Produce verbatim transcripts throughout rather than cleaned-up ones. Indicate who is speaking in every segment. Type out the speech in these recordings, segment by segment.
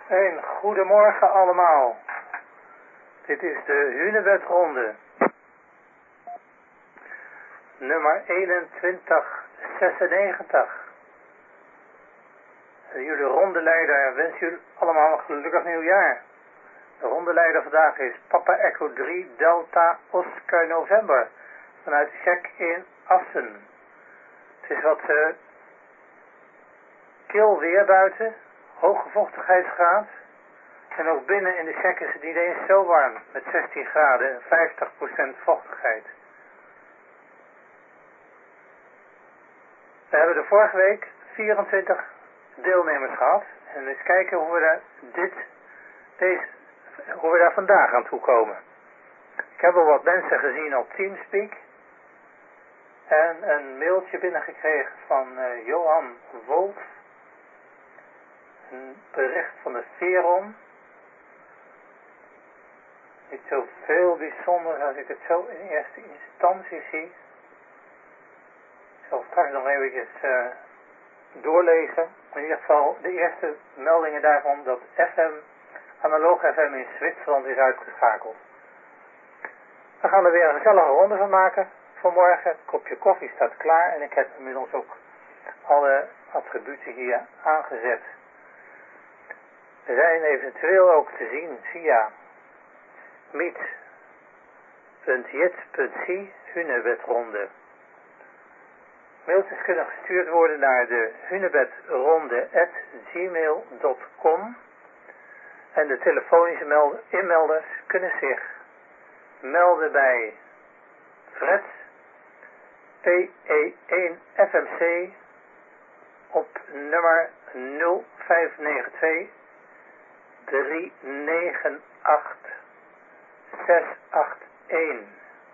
Speaker 1: Een goedemorgen allemaal. Dit is de Hunebedronde. Nummer eenentwintig zesennegentig. Jullie rondeleider wens jullie allemaal een gelukkig nieuwjaar. De rondeleider vandaag is Papa Echo drie Delta Oscar November. Vanuit Check in Assen. Het is wat uh, kil weer buiten. Hoge vochtigheidsgraad. En ook binnen in de check is het niet eens zo warm. Met zestien graden en vijftig procent vochtigheid. We hebben de vorige week vierentwintig deelnemers gehad. En eens kijken hoe we daar, dit, deze, hoe we daar vandaag aan toe komen. Ik heb al wat mensen gezien op Teamspeak. En een mailtje binnengekregen van uh, Johan Wolf. Een bericht van de Veron. Niet zo veel bijzonders als ik het zo in eerste instantie zie. Ik zal straks nog eventjes uh, doorlezen. In ieder geval de eerste meldingen daarvan dat F M, analoog F M in Zwitserland is uitgeschakeld. We gaan er weer een gezellige ronde van maken. Vanmorgen, het kopje koffie staat klaar en ik heb inmiddels ook alle attributen hier aangezet. We zijn eventueel ook te zien via meet punt jit punt c Hunebedronde. Mailtjes kunnen gestuurd worden naar de hunebedronde at gmail punt com en de telefonische inmelders kunnen zich melden bij Fred P E één F M C op nummer nul vijf negen twee drie negen acht zes acht een.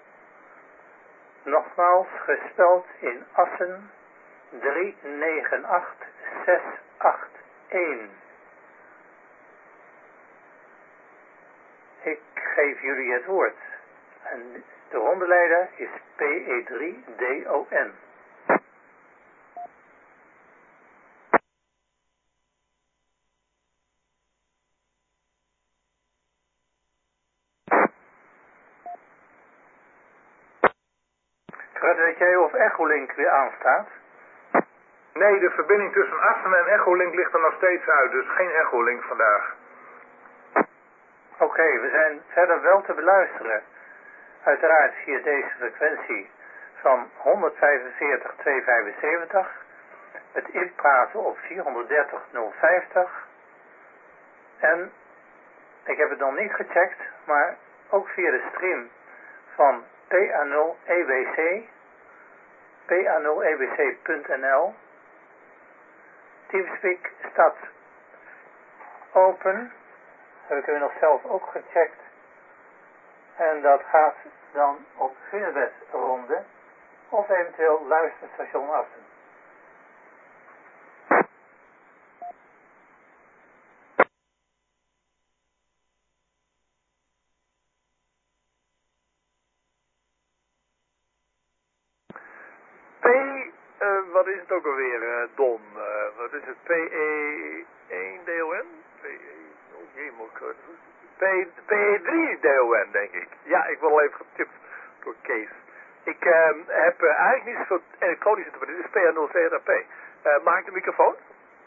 Speaker 1: Nogmaals gespeld in Assen drie negen acht zes acht een. Ik geef jullie het woord. En de rondeleider is P E drie D O N. Fred, weet jij of Echolink weer aanstaat?
Speaker 2: Nee, de verbinding tussen Assen en Echolink ligt er nog steeds uit, dus geen Echolink vandaag.
Speaker 1: Oké, okay, we zijn verder wel te beluisteren. Uiteraard via deze frequentie van honderdvijfenveertig tweehonderdvijfenzeventig. Met inpraten op vierhonderddertig nul vijftig. En ik heb het nog niet gecheckt, maar ook via de stream van P A nul E B C. P A nul E B C punt N L. Teamspeak staat open. Dat hebben we nog zelf ook gecheckt. En dat gaat dan op Hunebedronde of eventueel luisterstation Assen.
Speaker 2: P, uh, wat is het ook alweer, uh, Don? Uh, wat is het? P E één D O N? P E, oh jee, moet ik... P E drie D O N, denk ik. Ja, ik word al even getipt door Kees. Ik uh, heb uh, eigenlijk niet zoveel elektronische te doen. Dit is P A nul Z A P. Uh, maak ik de microfoon?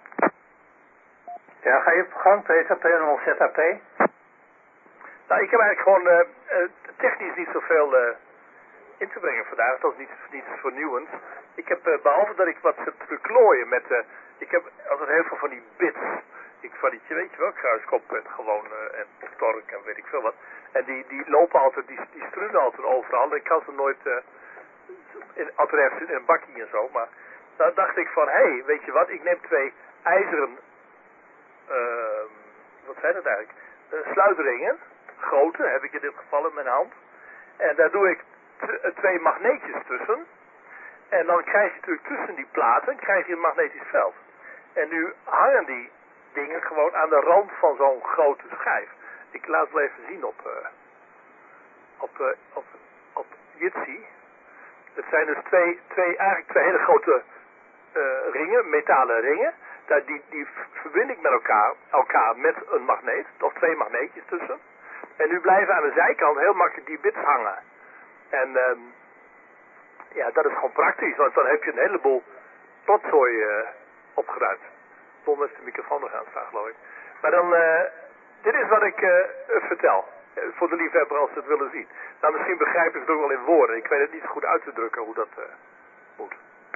Speaker 1: Ja, ga je op gang, Peter, P A nul Z A P?
Speaker 2: Nou, ik heb eigenlijk gewoon uh, uh, technisch niet zoveel uh, in te brengen vandaag. Dat is niets, niets vernieuwends. Ik heb, uh, behalve dat ik wat zit te klooien met... Uh, ik heb altijd heel veel van die bits... Ik van die, weet je wel, kruiskop en gewoon uh, en tork en weet ik veel wat. En die, die lopen altijd, die, die struinen altijd overal. En ik kan ze nooit, uh, in, altijd ergens in een bakje en zo. Maar dan dacht ik van, hé, hey, weet je wat, ik neem twee ijzeren, uh, wat zijn dat eigenlijk, uh, sluitringen. Grote, heb ik in dit geval in mijn hand. En daar doe ik t- twee magneetjes tussen. En dan krijg je natuurlijk tussen die platen, krijg je een magnetisch veld. En nu hangen die dingen gewoon aan de rand van zo'n grote schijf. Ik laat het wel even zien op, uh, op, uh, op, op Jitsi. Het zijn dus twee, twee, eigenlijk twee hele grote uh, ringen, metalen ringen. daar, die, die verbind ik met elkaar, elkaar met een magneet, of twee magneetjes tussen. En nu blijven aan de zijkant heel makkelijk die bits hangen. En um, ja, dat is gewoon praktisch, want dan heb je een heleboel rotzooi uh, opgeruimd. Tom heeft de microfoon nog aan staan, geloof ik. Maar dan, uh, dit is wat ik uh, vertel. Uh, voor de liefhebber als ze het willen zien. Nou, misschien begrijp ik het ook wel in woorden. Ik weet het niet zo goed uit te drukken hoe dat uh, moet.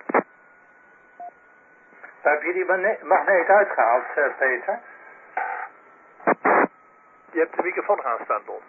Speaker 1: Heb je die magneet uitgehaald, uh, Peter?
Speaker 2: Je hebt de microfoon aanstaan, Tom.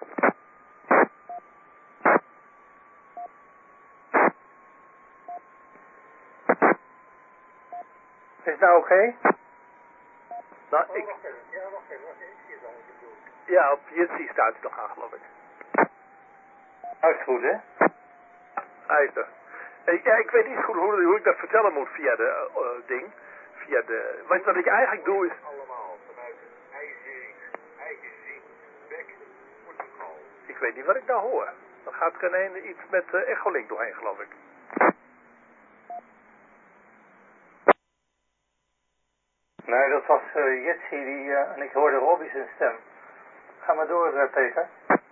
Speaker 1: Is het nou oké? Okay?
Speaker 2: Nou, ik...
Speaker 3: Ja, wacht even, wacht even. Ik zie het al, ik bedoel.
Speaker 2: Ja, op Jitsi staat het nog aan, geloof ik.
Speaker 1: Dat is goed, hè?
Speaker 2: Hij is er. Ja, ik weet niet goed hoe, hoe ik dat vertellen moet via de uh, ding. Via de... Wat, wat ik eigenlijk doe is...
Speaker 3: Allemaal vanuit een eigen, eigen feedback-protocol.
Speaker 2: Ik weet niet wat ik nou hoor. Dan gaat er ineens iets met uh, Echolink doorheen, geloof ik.
Speaker 1: Nee, dat was uh, Jitsi die, uh, en ik hoorde Robbie zijn stem. Ga maar door, uh, Peter.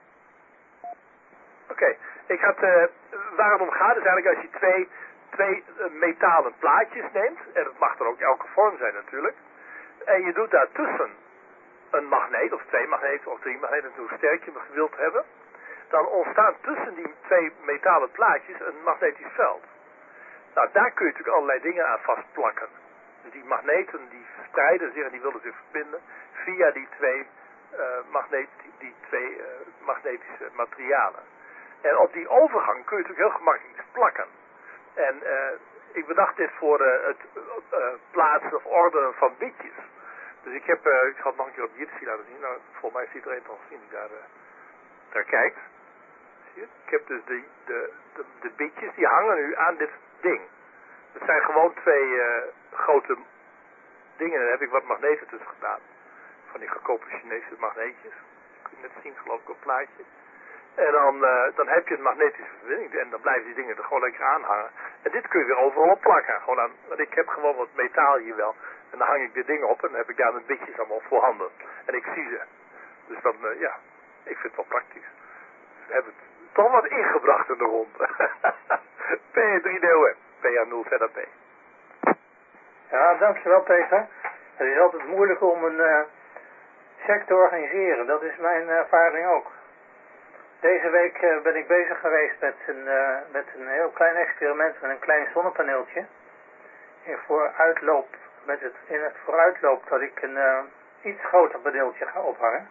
Speaker 2: Oké, okay. Ik had, uh, waar het om gaat is eigenlijk als je twee, twee uh, metalen plaatjes neemt, en het mag er ook elke vorm zijn natuurlijk, en je doet daartussen een magneet, of twee magneten, of drie magneten, hoe sterk je wilt hebben, dan ontstaat tussen die twee metalen plaatjes een magnetisch veld. Nou, daar kun je natuurlijk allerlei dingen aan vastplakken. Dus die magneten die strijden zich en die willen zich verbinden via die twee, uh, magneet, die, die twee uh, magnetische materialen. En op die overgang kun je natuurlijk heel gemakkelijk iets plakken. En uh, ik bedacht dit voor uh, het uh, plaatsen of ordenen van bitjes. Dus ik heb, uh, ik ga het nog een keer op Jitsi laten zien. Nou, volgens mij ziet er een toch zien die daar, uh, daar kijkt. Zie je? Ik heb dus de, de, de, de bitjes, die hangen nu aan dit ding. Het zijn gewoon twee uh, grote dingen. Daar heb ik wat magneten tussen gedaan. Van die goedkope Chinese magneetjes. Kun je net zien, geloof ik, op het plaatje. En dan, uh, dan heb je een magnetische verbinding. En dan blijven die dingen er gewoon lekker aan hangen. En dit kun je weer overal op plakken. Gewoon aan, want ik heb gewoon wat metaal hier wel. En dan hang ik dit ding op. En dan heb ik daar mijn bitjes allemaal voorhanden. En ik zie ze. Dus dan, uh, ja. Ik vind het wel praktisch. Dus we hebben het toch wat ingebracht in de ronde. P drie D O M. P A nul Z A P.
Speaker 1: Ja, dankjewel Peter. Het is altijd moeilijk om een uh, check te organiseren. Dat is mijn ervaring ook. Deze week uh, ben ik bezig geweest met een, uh, met een heel klein experiment met een klein zonnepaneeltje. In, vooruitloop, met het, in het vooruitloop dat ik een uh, iets groter paneeltje ga ophangen.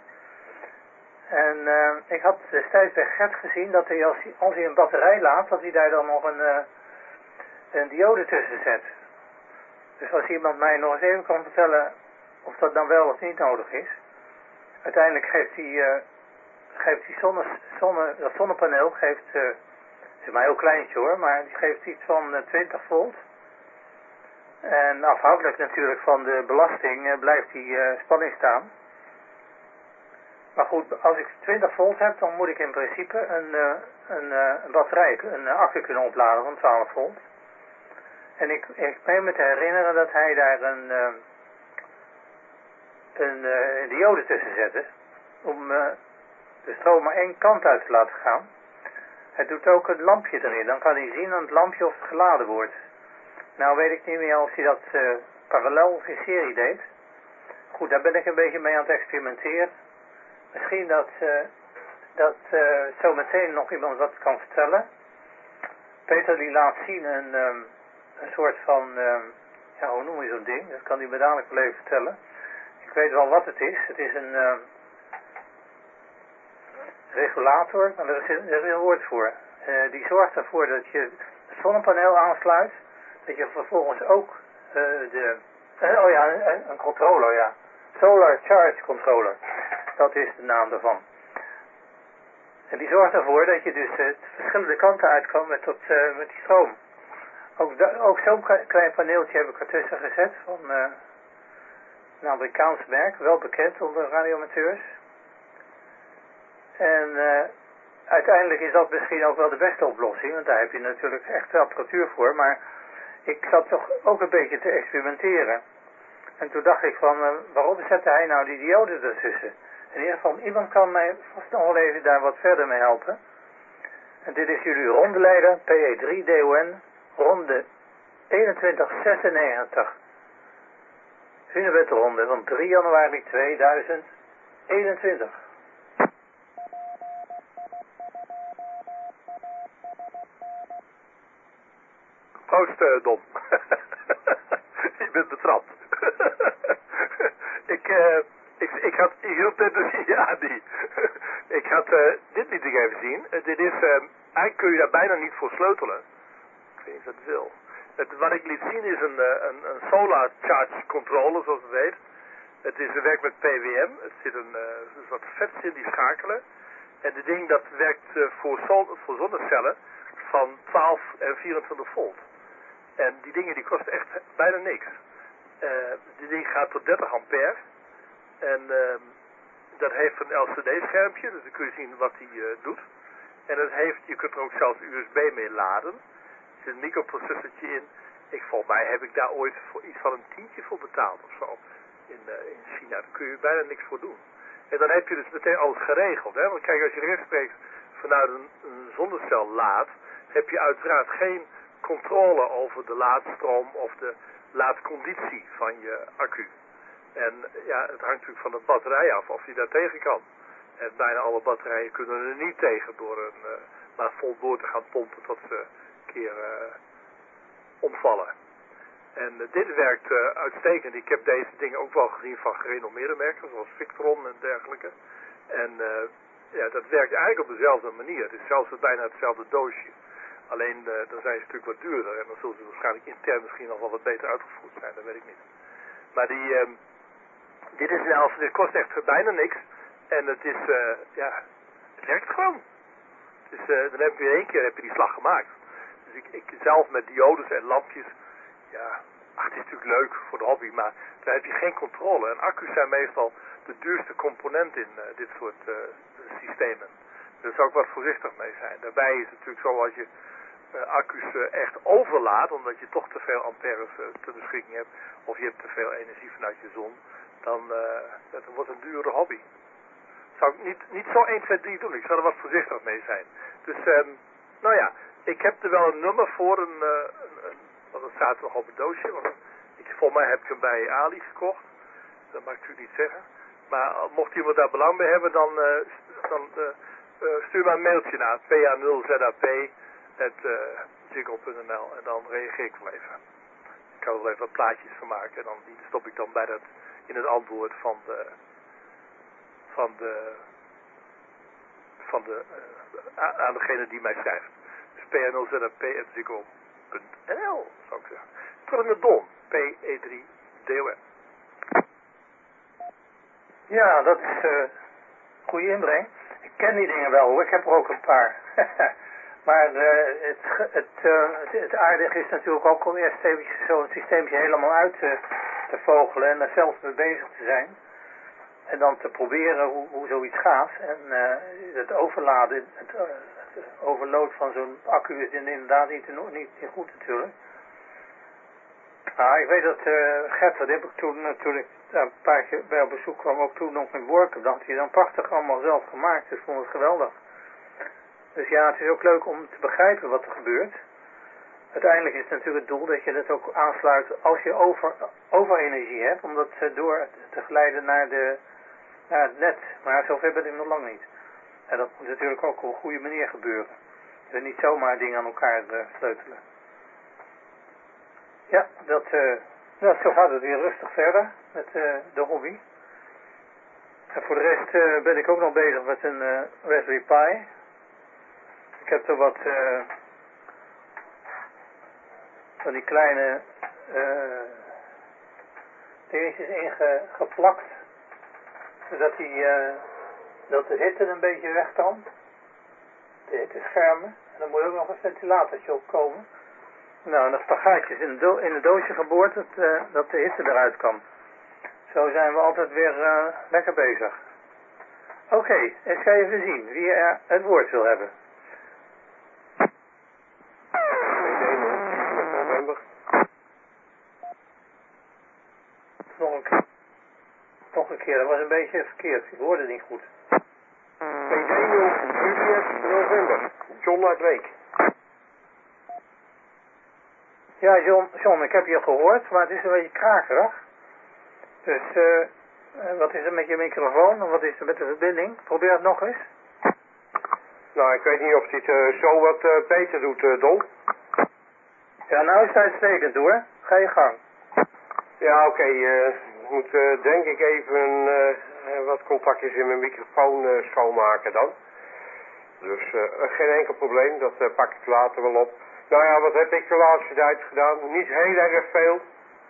Speaker 1: En uh, ik had destijds bij Gert gezien dat hij als, hij als hij een batterij laat, dat hij daar dan nog een, uh, een diode tussen zet. Dus als iemand mij nog eens even kan vertellen of dat dan wel of niet nodig is. Uiteindelijk geeft die, uh, geeft die zonne, zonne, dat zonnepaneel, geeft, uh, het is maar een heel kleintje hoor, maar die geeft iets van uh, twintig volt. En afhankelijk natuurlijk van de belasting uh, blijft die uh, spanning staan. Maar goed, als ik twintig volt heb, dan moet ik in principe een, uh, een, uh, een batterij, een uh, accu kunnen opladen van twaalf volt. En ik, ik meen me te herinneren dat hij daar een, uh, een, uh, een diode tussen zette. Om uh, de stroom maar één kant uit te laten gaan. Hij doet ook een lampje erin. Dan kan hij zien aan het lampje of het geladen wordt. Nou weet ik niet meer of hij dat uh, parallel of in serie deed. Goed, daar ben ik een beetje mee aan het experimenteren. Misschien dat, uh, dat uh, zo meteen nog iemand wat kan vertellen. Peter die laat zien een... Um, Een soort van, uh, ja hoe noem je zo'n ding? Dat kan hij me dadelijk wel even vertellen. Ik weet wel wat het is. Het is een uh, regulator, maar er is, er is een woord voor. Uh, die zorgt ervoor dat je het zonnepaneel aansluit. Dat je vervolgens ook uh, de, uh, oh ja, een, een controller, ja. Solar Charge Controller. Dat is de naam daarvan. En die zorgt ervoor dat je dus uh, verschillende kanten uit kan met, tot, uh, met die stroom. Ook, ook zo'n klein paneeltje heb ik ertussen gezet van uh, een Amerikaans merk, wel bekend onder radioamateurs. En uh, uiteindelijk is dat misschien ook wel de beste oplossing, want daar heb je natuurlijk echt apparatuur voor. Maar ik zat toch ook een beetje te experimenteren. En toen dacht ik van, uh, waarom zette hij nou die diode ertussen? In ieder geval, iemand kan mij vast nog wel even daar wat verder mee helpen. En dit is jullie rondeleider, P E drie D O N, ronde eenentwintig zesennegentig. Hunebedronde van drie januari tweeduizend eenentwintig.
Speaker 2: Proost, uh, Dom. Je bent betrapt. ik, uh, ik, ik had, ik hield net dus, ja, die. ik had uh, dit liet ik even zien. Uh, dit is, uh, eigenlijk kun je daar bijna niet voor sleutelen. Ik weet niet of dat wil. Het, wat ik liet zien is een, uh, een, een solar charge controller, zoals het heet. Het is, het werkt met P W M. Het zit een, uh, wat vets in die schakelen. En dit ding dat werkt uh, voor, zon, voor zonnecellen van twaalf en vierentwintig volt. En die dingen die kosten echt bijna niks. Uh, die ding gaat tot dertig ampère. En uh, dat heeft een L C D-schermpje, dus dan kun je zien wat die uh, doet. En het heeft, je kunt er ook zelfs U S B mee laden. Er zit een microprocessortje in. Ik, volgens mij heb ik daar ooit voor iets van een tientje voor betaald of zo. In, uh, in China. Daar kun je bijna niks voor doen. En dan heb je dus meteen alles geregeld. Hè? Want kijk, als je rechtstreeks vanuit een, een zonnecel laadt, heb je uiteraard geen controle over de laadstroom of de laadconditie van je accu. En ja, het hangt natuurlijk van de batterij af of je daar tegen kan. En bijna alle batterijen kunnen er niet tegen door een, uh, maar vol door te gaan pompen tot ze een keer uh, omvallen. En uh, dit werkt uh, uitstekend. Ik heb deze dingen ook wel gezien van gerenommeerde merken, zoals Victron en dergelijke. En uh, ja, dat werkt eigenlijk op dezelfde manier. Het is zelfs bijna hetzelfde doosje. Alleen uh, dan zijn ze natuurlijk wat duurder en dan zullen ze waarschijnlijk intern misschien nog wel wat beter uitgevoerd zijn, dat weet ik niet. Maar die, uh, dit is nou, dit kost echt bijna niks en het is, uh, ja, het werkt gewoon. Dus uh, dan heb je in één keer heb je die slag gemaakt. Dus ik, ik zelf met diodes en lampjes, ja, ach, het is natuurlijk leuk voor de hobby, maar daar heb je geen controle. En accu's zijn meestal de duurste component in uh, dit soort uh, systemen. Daar zou ik wat voorzichtig mee zijn. Daarbij is het natuurlijk zo als je uh, accu's uh, echt overlaat, omdat je toch te veel amperes uh, ter beschikking hebt, of je hebt te veel energie vanuit je zon, dan uh, dat wordt een dure hobby. Zou ik niet, niet zo één, twee, drie doen. Ik zou er wat voorzichtig mee zijn. Dus, um, nou ja, ik heb er wel een nummer voor, een, uh, een, een, want het staat nog op het doosje, want ik, volgens mij heb ik hem bij Ali gekocht. Dat mag ik natuurlijk niet zeggen. Maar uh, mocht iemand daar belang bij hebben, dan, uh, dan uh, uh, stuur maar een mailtje naar p a nul z a p apenstaartje ziggo punt n l en dan reageer ik wel even. Ik kan er wel even wat plaatjes van maken en dan die stop ik dan bij dat, in het antwoord van de van de van de uh, aan degene die mij schrijft. Dus p a nul z a p apenstaartje ziggo punt n l zou ik zeggen. Terug naar Don, P E drie D O N.
Speaker 1: Ja, dat is uh, goede inbreng. Ik ken die dingen wel hoor, ik heb er ook een paar. maar uh, het, het, uh, het, het aardige is natuurlijk ook om eerst eventjes zo'n systeempje helemaal uit te, te vogelen en er zelf mee bezig te zijn. En dan te proberen hoe, hoe zoiets gaat. En uh, het overladen, het, uh, het overload van zo'n accu is inderdaad niet, niet, niet goed natuurlijk. Nou, ik weet dat uh, Gert, dat heb ik toen natuurlijk uh, een paar keer bij op bezoek kwam, ook toen nog met Workup, dat had hij dan prachtig allemaal zelf gemaakt. Dus ik vond het geweldig. Dus ja, het is ook leuk om te begrijpen wat er gebeurt. Uiteindelijk is het natuurlijk het doel dat je dat ook aansluit als je over, overenergie hebt, om dat uh, door te geleiden naar, de, naar het net. Maar zover ben ik nog lang niet. En dat moet natuurlijk ook op een goede manier gebeuren. Je kunt niet zomaar dingen aan elkaar uh, sleutelen. Ja, dat, uh, nou, zo gaat het weer rustig verder met uh, de hobby. En voor de rest uh, ben ik ook nog bezig met een uh, Raspberry Pi. Ik heb er wat uh, van die kleine uh, dingetjes in ge, geplakt. Zodat, die, uh, dat de hitte een beetje weg kan. De hitteschermen. En dan moet ook nog een ventilatortje opkomen. Nou, en dat spagaatjes in, do in het doosje geboord, dat, uh, dat de hitte eruit kan. Zo zijn we altijd weer uh, lekker bezig. Oké, okay, ik ga even zien wie er het woord wil hebben. Nog nog een keer, dat was een beetje verkeerd. Ik hoorde het niet goed.
Speaker 4: P D nul Juliet November. John uit Leek.
Speaker 1: Ja, John, John, ik heb je gehoord, maar het is een beetje krakerig. Dus, eh, uh, wat is er met je microfoon en wat is er met de verbinding? Probeer het nog eens.
Speaker 4: Nou, ik weet niet of dit uh, zo wat uh, beter doet, uh, Don.
Speaker 1: Ja, nou is het uitstekend hoor. Ga je gang.
Speaker 4: Ja, oké. Okay, uh, ik moet uh, denk ik even uh, wat contactjes in mijn microfoon uh, schoonmaken dan. Dus uh, geen enkel probleem, dat uh, pak ik later wel op. Nou ja, wat heb ik de laatste tijd gedaan? Niet heel erg veel.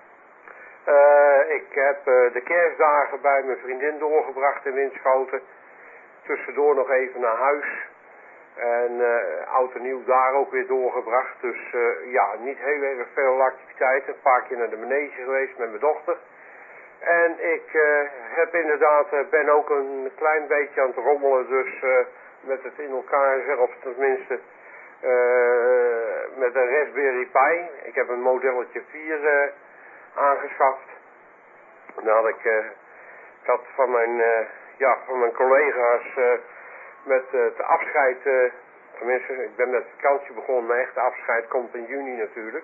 Speaker 4: Uh, ik heb uh, de kerstdagen bij mijn vriendin doorgebracht in Winschoten. Tussendoor nog even naar huis. En uh, oud en nieuw daar ook weer doorgebracht. Dus uh, ja, niet heel erg veel activiteiten. Een paar keer naar de manege geweest met mijn dochter. En ik uh, heb inderdaad, uh, ben ook een klein beetje aan het rommelen. Dus uh, met het in elkaar zetten, of tenminste uh, met een Raspberry Pi. Ik heb een modelletje vier uh, aangeschaft. Nou had ik, uh, ik had van mijn, uh, ja, van mijn collega's uh, met uh, het afscheid, uh, tenminste ik ben met vakantie begonnen, mijn echte afscheid komt in juni natuurlijk.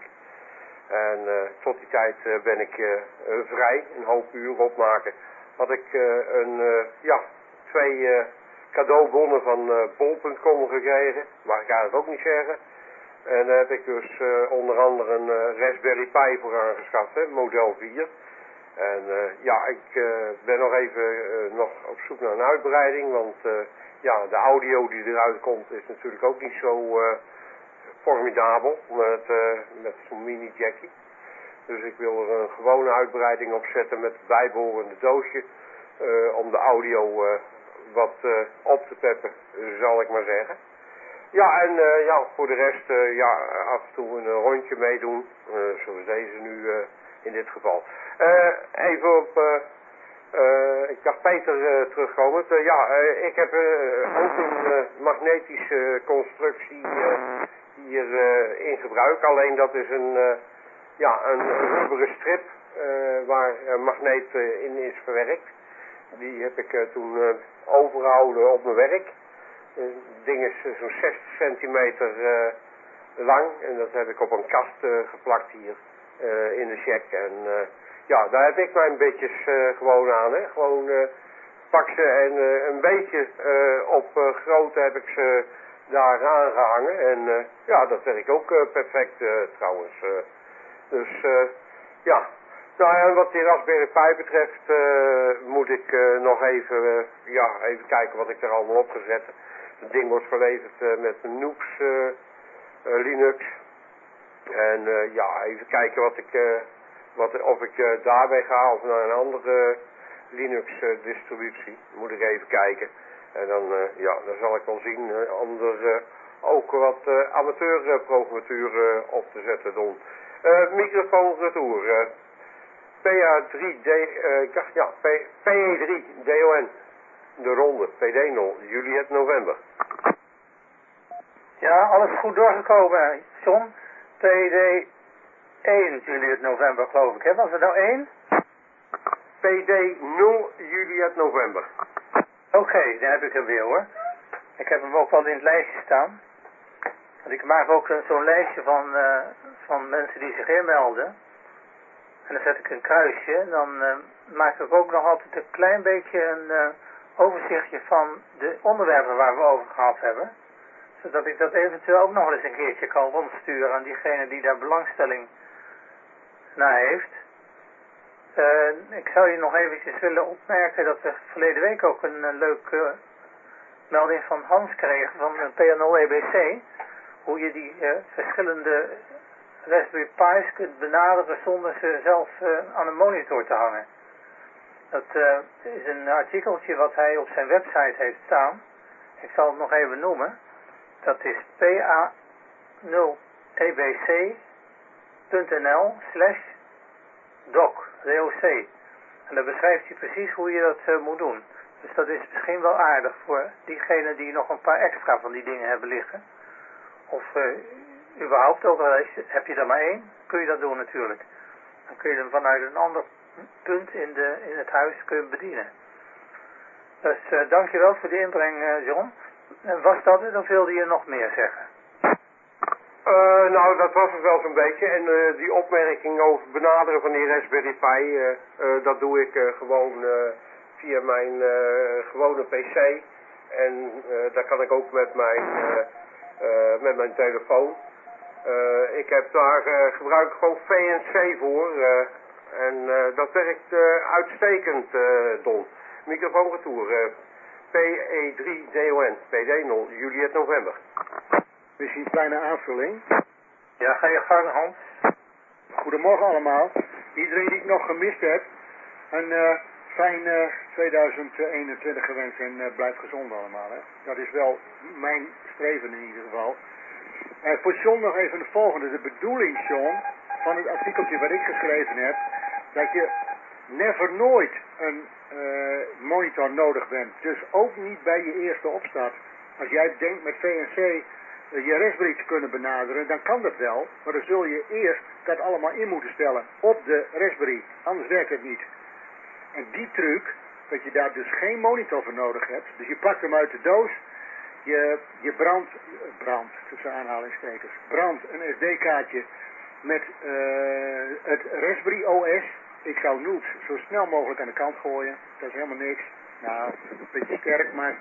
Speaker 4: En uh, tot die tijd uh, ben ik uh, uh, vrij, een hoop uur opmaken. Had ik uh, een, uh, ja, twee uh, cadeaubonnen van uh, bol punt com gekregen, mag ik eigenlijk ook niet zeggen. En daar heb ik dus uh, onder andere een uh, Raspberry Pi voor aangeschaft, hè, model vier. En uh, ja, ik uh, ben nog even uh, nog op zoek naar een uitbreiding, want uh, ja, de audio die eruit komt is natuurlijk ook niet zo uh, formidabel met, uh, met zo'n mini jackie. Dus ik wil er een gewone uitbreiding op zetten met het bijbehorende doosje uh, om de audio uh, wat uh, op te peppen, zal ik maar zeggen. Ja, en uh, ja, voor de rest uh, ja, af en toe een rondje meedoen, uh, zoals deze nu uh, in dit geval. Uh, even op, uh, uh, ik dacht Peter uh, terugkomen. Uh, ja, uh, ik heb uh, ook een uh, magnetische constructie uh, hier uh, in gebruik. Alleen dat is een, uh, ja, een, een rubberen strip uh, waar een magneet uh, in is verwerkt. Die heb ik uh, toen uh, overgehouden op mijn werk. Het ding is uh, zo'n zestig centimeter uh, lang en dat heb ik op een kast uh, geplakt hier uh, in de check. En uh, ja, daar heb ik mijn beetjes uh, gewoon aan, hè. Gewoon uh, pak ze en uh, een beetje uh, op uh, grootte heb ik ze daar aangehangen. En uh, ja, dat werkt ook uh, perfect uh, trouwens. Uh, dus uh, ja. Nou ja, wat die Raspberry Pi betreft uh, moet ik uh, nog even, uh, ja, even kijken wat ik er allemaal op gezet. Het ding wordt geleverd uh, met een Nux uh, uh, Linux. En uh, ja, even kijken wat ik, uh, wat, of ik uh, daarbij ga of naar een andere Linux uh, distributie. Moet ik even kijken. En dan, uh, ja, dan zal ik wel zien uh, om er uh, ook wat uh, amateurprogrammatuur uh, op te zetten doen. Uh, microfoon retour. Uh, P A drie D, uh, ik dacht ja, P E drie D O N. De ronde, P D nul, Juliet November.
Speaker 1: Ja, alles goed doorgekomen, John. P D één Juliet November, geloof ik. Hè? Was er nou één?
Speaker 4: P D nul Juliet November.
Speaker 1: Oké, okay, dan heb ik hem weer hoor. Ik heb hem ook wel in het lijstje staan. Want ik maak ook zo'n lijstje van, uh, van mensen die zich inmelden. En dan zet ik een kruisje. En dan uh, maak ik ook nog altijd een klein beetje een uh, overzichtje van de onderwerpen waar we over gehad hebben. Zodat ik dat eventueel ook nog eens een keertje kan rondsturen aan diegene die daar belangstelling naar heeft. Uh, ik zou je nog eventjes willen opmerken dat we verleden week ook een uh, leuke uh, melding van Hans kregen van uh, P N O E B C. Hoe je die uh, verschillende Raspberry Pi's kunt benaderen zonder ze zelf uh, aan een monitor te hangen. Dat uh, is een artikeltje wat hij op zijn website heeft staan. Ik zal het nog even noemen. Dat is p a nul e b c punt n l slash doc, D O C. En dan beschrijft hij precies hoe je dat uh, moet doen. Dus dat is misschien wel aardig voor diegenen die nog een paar extra van die dingen hebben liggen. Of uh, überhaupt ook al heb je er maar één, kun je dat doen natuurlijk. Dan kun je hem vanuit een ander punt in, de, in het huis kunt bedienen. Dus uh, dankjewel voor die inbreng, uh, John. En was dat het, of wilde je nog meer zeggen?
Speaker 4: Uh, nou, dat was het wel zo'n beetje. En uh, die opmerking over het benaderen van die Raspberry Pi, uh, uh, dat doe ik uh, gewoon uh, via mijn uh, gewone pc. En uh, daar kan ik ook met mijn, uh, uh, met mijn telefoon. Uh, ik heb daar uh, gebruik ik gewoon V N C voor. Uh, en uh, dat werkt uh, uitstekend, uh, Don. Microfoonretour. Uh, P E drie D O N, P D nul, Juliet November.
Speaker 5: Misschien een kleine aanvulling.
Speaker 1: Ja, ga je gang, Hans.
Speaker 5: Goedemorgen allemaal. Iedereen die ik nog gemist heb, een uh, fijn uh, tweeduizend eenentwintig gewenst en uh, blijf gezond allemaal. Hè. Dat is wel mijn streven in ieder geval. Uh, voor John nog even de volgende. De bedoeling, John, van het artikeltje wat ik geschreven heb, dat je never nooit een uh, monitor nodig bent. Dus ook niet bij je eerste opstart. Als jij denkt met V N C je Raspberry te kunnen benaderen, dan kan dat wel, maar dan zul je eerst dat allemaal in moeten stellen op de Raspberry, anders werkt het niet. En die truc, dat je daar dus geen monitor voor nodig hebt, dus je pakt hem uit de doos, je, je brandt, brandt, tussen aanhalingstekens, brandt een S D-kaartje met uh, het Raspberry O S, ik zou Noops zo snel mogelijk aan de kant gooien, dat is helemaal niks, nou, een beetje sterk, maar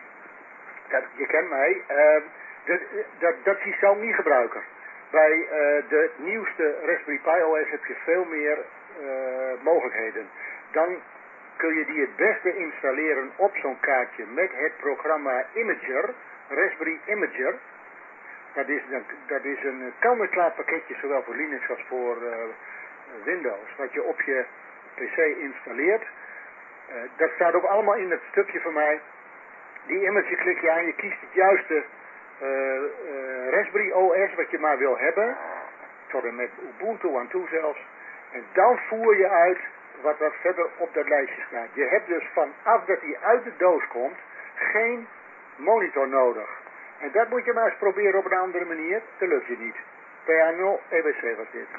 Speaker 5: dat, je kent mij, uh, Dat, dat, dat systeem niet gebruiken. Bij uh, de nieuwste Raspberry Pi O S heb je veel meer uh, mogelijkheden. Dan kun je die het beste installeren op zo'n kaartje met het programma Imager, Raspberry Imager. Dat is, dat is een kant-en-klaar pakketje, zowel voor Linux als voor uh, Windows, wat je op je pc installeert. Uh, dat staat ook allemaal in het stukje van mij. Die Imager klik je aan, je kiest het juiste Uh, uh, Raspberry O S wat je maar wil hebben, tot en met Ubuntu aan toe zelfs, en dan voer je uit wat er verder op dat lijstje staat. Je hebt dus vanaf dat hij uit de doos komt geen monitor nodig. En dat moet je maar eens proberen op een andere manier, dat lukt je niet. P A nul E B C was dit.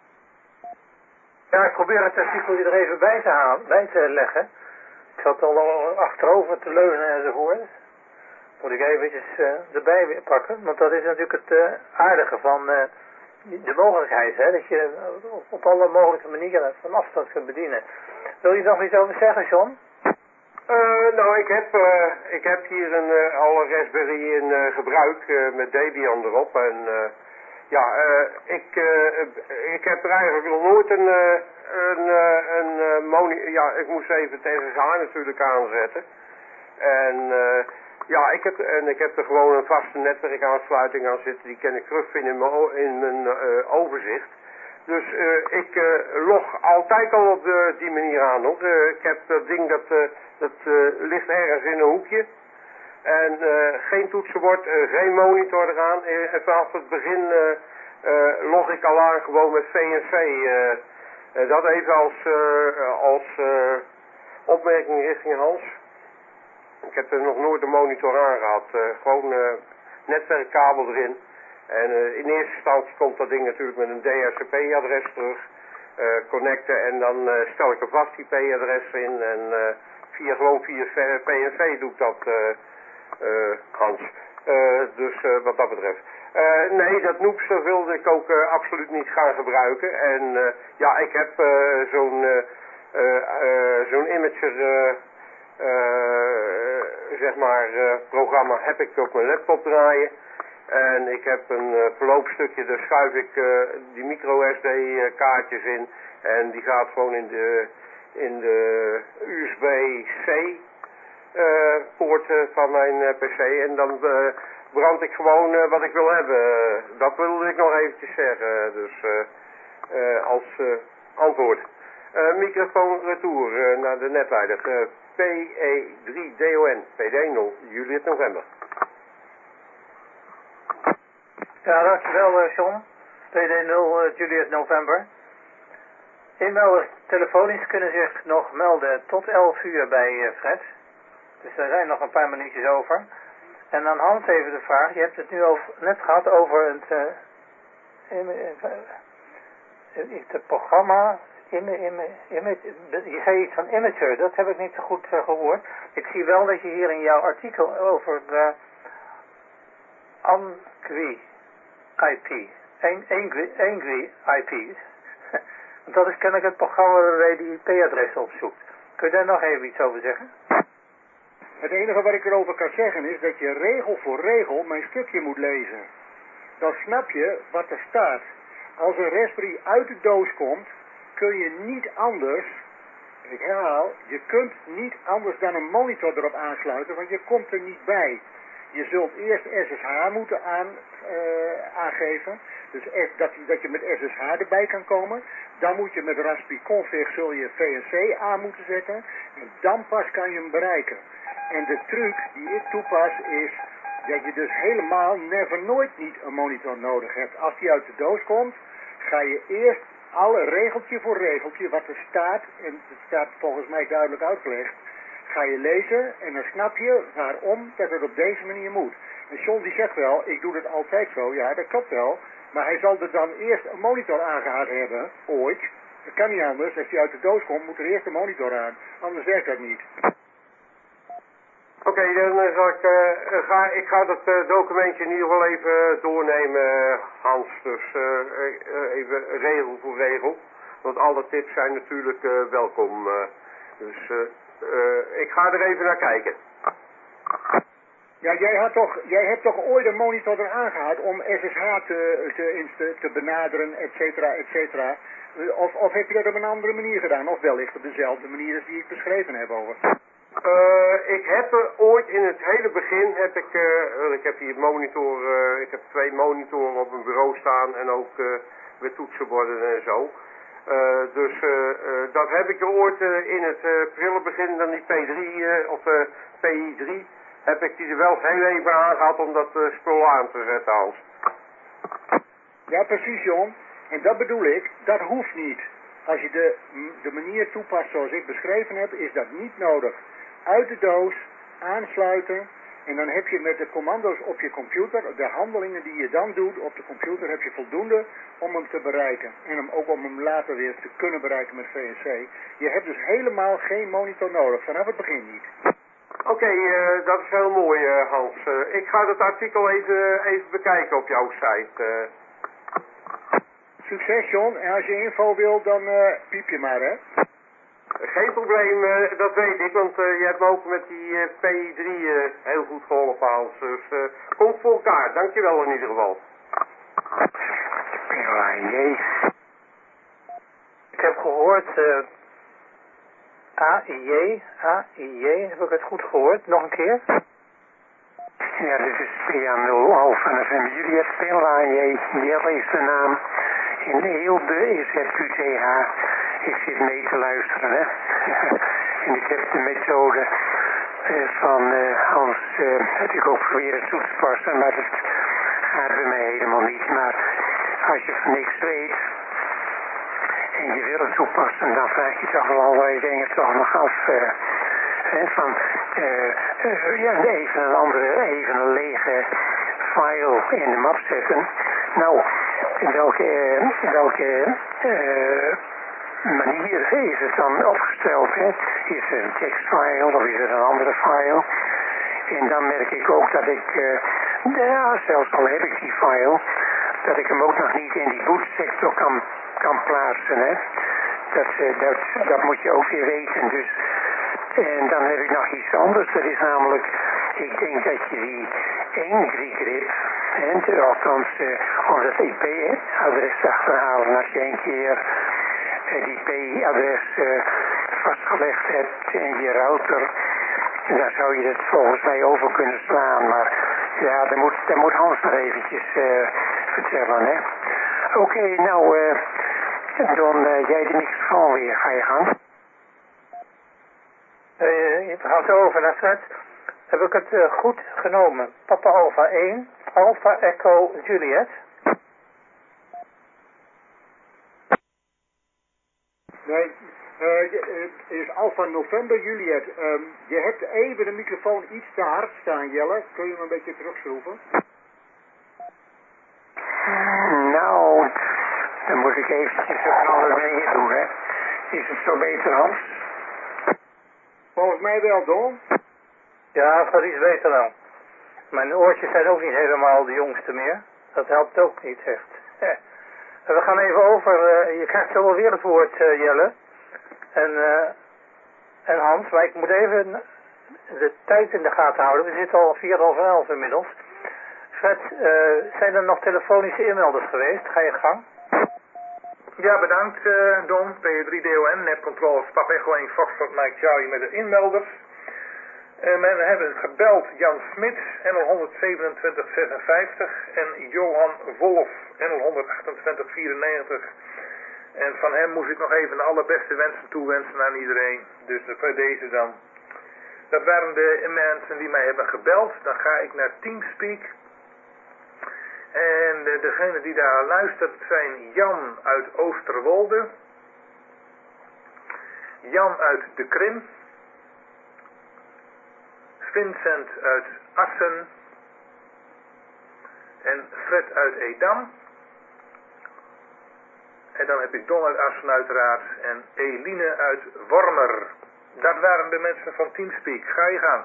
Speaker 1: Ja, ik probeer het artikel er even bij te, halen, bij te leggen. Ik zat al achterover te leunen enzovoort. Moet ik eventjes uh, erbij weer pakken, want dat is natuurlijk het uh, aardige van uh, de mogelijkheid, hè, dat je uh, op alle mogelijke manieren van afstand kunt bedienen. Wil je nog iets over zeggen, John?
Speaker 4: Uh, nou, ik heb, uh, ik heb hier een, uh, al een Raspberry in uh, gebruik uh, met Debian erop. En uh, ja, uh, ik, uh, ik heb er eigenlijk nog nooit een, uh, een, uh, een uh, moni- ja, ik moest even het S S H natuurlijk aanzetten. En uh, ja, ik heb, en ik heb er gewoon een vaste netwerkaansluiting aan zitten, die kan ik terugvinden in mijn, in mijn uh, overzicht. Dus uh, ik uh, log altijd al op de, die manier aan hoor. Uh, ik heb dat ding dat, uh, dat uh, ligt ergens in een hoekje. En uh, geen toetsenbord, uh, geen monitor eraan. Uh, en vanaf het begin uh, uh, log ik al aan gewoon met V N C. Uh, uh, dat even als, uh, als uh, opmerking richting Hans. Ik heb er nog nooit een monitor aan gehad. Uh, gewoon uh, netwerkkabel erin. En uh, in eerste instantie komt dat ding natuurlijk met een D H C P-adres terug. Uh, connecten en dan uh, stel ik een vast I P-adres in. En uh, via, gewoon via P N C doe ik dat, uh, uh, Hans. Uh, dus uh, wat dat betreft. Uh, nee, dat Noopster wilde ik ook uh, absoluut niet gaan gebruiken. En uh, ja, ik heb uh, zo'n uh, uh, uh, zo'n imager... Uh, Uh, zeg maar uh, programma heb ik op mijn laptop draaien en ik heb een uh, verloopstukje, daar schuif ik uh, die micro S D uh, kaartjes in en die gaat gewoon in de, in de U S B C uh, poort uh, van mijn uh, pc en dan uh, brand ik gewoon uh, wat ik wil hebben. Uh, dat wilde ik nog eventjes zeggen, dus uh, uh, als uh, antwoord. Uh, microfoon retour uh, naar de netleider. Uh, P E drie D O N, P D nul, Juliet November.
Speaker 1: Ja, dankjewel uh, John. P D nul, uh, Juliet November. Inmelders telefonisch kunnen zich nog melden tot elf uur bij uh, Fred. Dus er zijn nog een paar minuutjes over. En dan Hans even de vraag. Je hebt het nu over, net gehad over het, uh, in, in, in, het programma in, in, in, je zei iets van immature, dat heb ik niet zo goed uh, gehoord. Ik zie wel dat je hier in jouw artikel over de Angry I P, Angry, angry I P, dat is kennelijk het programma waarbij die I P-adressen opzoekt. Kun je daar nog even iets over zeggen?
Speaker 5: Het enige wat ik erover kan zeggen is dat je regel voor regel mijn stukje moet lezen. Dan snap je wat er staat. Als een Raspberry uit de doos komt, kun je niet anders, ik herhaal, je kunt niet anders dan een monitor erop aansluiten, want je komt er niet bij. Je zult eerst S S H moeten aan, uh, aangeven, dus dat, dat je met S S H erbij kan komen. Dan moet je met Raspberry Config zul je V N C aan moeten zetten en dan pas kan je hem bereiken. En de truc die ik toepas is dat je dus helemaal never nooit niet een monitor nodig hebt. Als die uit de doos komt, ga je eerst alle regeltje voor regeltje wat er staat, en het staat volgens mij duidelijk uitgelegd, ga je lezen en dan snap je waarom dat het op deze manier moet. En John die zegt wel, ik doe het altijd zo, ja dat klopt wel, maar hij zal er dan eerst een monitor aangehad hebben, ooit. Dat kan niet anders, als die uit de doos komt moet er eerst een monitor aan, anders werkt dat niet.
Speaker 4: Oké, okay, dan uh, zal ik, uh, ga, ik ga dat uh, documentje in ieder geval even doornemen, Hans. Dus uh, uh, even regel voor regel. Want alle tips zijn natuurlijk uh, welkom. Uh, dus uh, uh, ik ga er even naar kijken.
Speaker 5: Ja, jij, had toch, jij hebt toch ooit een monitor eraan gehad om S S H te, te, te benaderen, et cetera, et cetera. Of, of heb je dat op een andere manier gedaan? Of wellicht op dezelfde manier als die ik beschreven heb over?
Speaker 4: Uh, ik heb er ooit in het hele begin, heb ik, uh, ik heb hier monitor, uh, ik heb twee monitoren op mijn bureau staan en ook uh, met toetsenborden en zo. Uh, dus uh, uh, dat heb ik er ooit uh, in het uh, prille begin dan die P drie uh, of uh, P I drie, heb ik die er wel heel even aan gehad om dat uh, spul aan te zetten, Hans.
Speaker 5: Ja, precies, John. En dat bedoel ik, dat hoeft niet. Als je de, de manier toepast zoals ik beschreven heb, is dat niet nodig. Uit de doos, aansluiten en dan heb je met de commando's op je computer, de handelingen die je dan doet op de computer, heb je voldoende om hem te bereiken. En hem ook om hem later weer te kunnen bereiken met V N C. Je hebt dus helemaal geen monitor nodig, vanaf het begin niet.
Speaker 4: Oké, okay, uh, dat is heel mooi, uh, Hans. Uh, ik ga dat artikel even, even bekijken op jouw site. Uh.
Speaker 5: Succes, John. En als je info wilt, dan uh, piep je maar, hè.
Speaker 4: Geen probleem, uh, dat weet ik, want uh, je hebt me ook met die uh, P I drie uh, heel goed geholpen, Hans. Dus uh, komt voor elkaar, dankjewel in ieder geval.
Speaker 1: P I J. Ik heb gehoord, uh, A I J, A I J, heb ik het goed gehoord? Nog een keer?
Speaker 6: Ja, dit is P A nul Alpha November Juliet, P A J, Jelle is de naam. In Eelde is het Q T H. Ik zit mee te luisteren, hè. En ik heb de methode uh, van uh, Hans, uh, heb ik ook proberen toe te passen, maar dat gaat bij mij helemaal niet. Maar als je van niks weet en je wil het toepassen, dan vraag je toch wel allerlei dingen toch nog af. Uh, hè, van, uh, uh, ja, even een andere, even een lege file in de map zetten. Nou, in welke, uh, welke uh, manier is het dan opgesteld, hè? Is het een tekstfile of is het een andere file? En dan merk ik ook dat ik, uh, ja, zelfs al heb ik die file, dat ik hem ook nog niet in die bootsector kan, kan plaatsen, hè? Dat, uh, dat, dat moet je ook weer weten, dus. En dan heb ik nog iets anders, dat is namelijk, ik denk dat je die Angry grip, hè, althans, uh, om dat I P-adres te achterhalen, als je een keer uh, die I P-adres uh, vastgelegd hebt in je router, dan zou je dat volgens mij over kunnen slaan, maar ja, dat moet, dat moet Hans nog eventjes uh, vertellen, hè. Oké, okay, nou, uh, dan uh, jij de microfoon weer, ga je gang.
Speaker 1: Uh, we gaan zo over naar Fred. Heb ik het uh, goed genomen? Papa Alpha één, Alpha Echo Juliet.
Speaker 5: Nee, uh, het is Alpha November Juliet. Um, je hebt even de microfoon iets te hard staan, Jelle. Kun je hem een beetje terugschroeven?
Speaker 6: Nou, dan moet ik eventjes op een andere manier doen, hè. Is het zo beter, Hans?
Speaker 5: Volgens mij wel, Don.
Speaker 1: Ja, dat is beter dan. Mijn oortjes zijn ook niet helemaal de jongste meer. Dat helpt ook niet echt. Eh. We gaan even over, uh, je krijgt zo wel weer het woord, uh, Jelle. En, uh, en Hans, maar ik moet even de tijd in de gaten houden. We zitten al vier over elf inmiddels. Fred, uh, zijn er nog telefonische inmelders geweest? Ga je gang.
Speaker 2: Ja, bedankt uh, Don, P drie D O N, Netcontrol, Papa Echo één, Foxtrot, Mike Charlie met de inmelders. Uh, men hebben gebeld Jan Smits, N L honderdzevenentwintig zesenvijftig en Johan Wolf, N L honderdachtentwintig vierennegentig. En van hem moest ik nog even de allerbeste wensen toewensen aan iedereen. Dus voor deze dan. Dat waren de mensen die mij hebben gebeld. Dan ga ik naar Teamspeak. En de, degene die daar luistert zijn Jan uit Oosterwolde. Jan uit de Krim. Vincent uit Assen. En Fred uit Edam. En dan heb ik Don uit Assen uiteraard. En Eline uit Wormer. Dat waren de mensen van Teamspeak. Ga je gaan.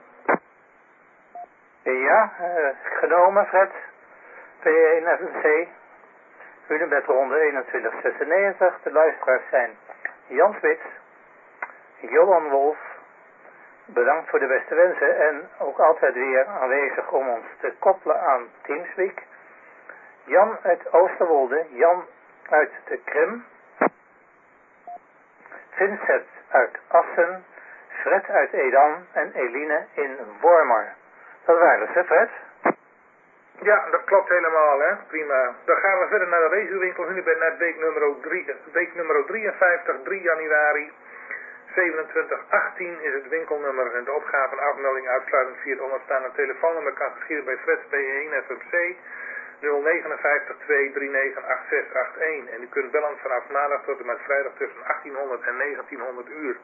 Speaker 1: Ja, uh, genomen Fred. P één F M C. Hunebedronde eenentwintig zesennegentig. De luisteraars zijn Jan Smits, Johan Wolf. Bedankt voor de beste wensen en ook altijd weer aanwezig om ons te koppelen aan Teamspeak. Jan uit Oosterwolde, Jan uit de Krim, Vincent uit Assen, Fred uit Edam en Eline in Wormer. Dat waren ze, Fred?
Speaker 2: Ja, dat klopt helemaal, hè. Prima. Dan gaan we verder naar de regiowinkel Hunebed naar week nummer, drie, week nummer drieënvijftig, drie januari. zevenentwintig achttien is het winkelnummer en de opgave en afmelding uitsluitend via het onderstaande telefoonnummer kan geschieden bij Fred P één F M C nul vijf negen twee drie negen acht zes acht een. En u kunt bellen vanaf maandag tot en met vrijdag tussen achttienhonderd en negentienhonderd uur.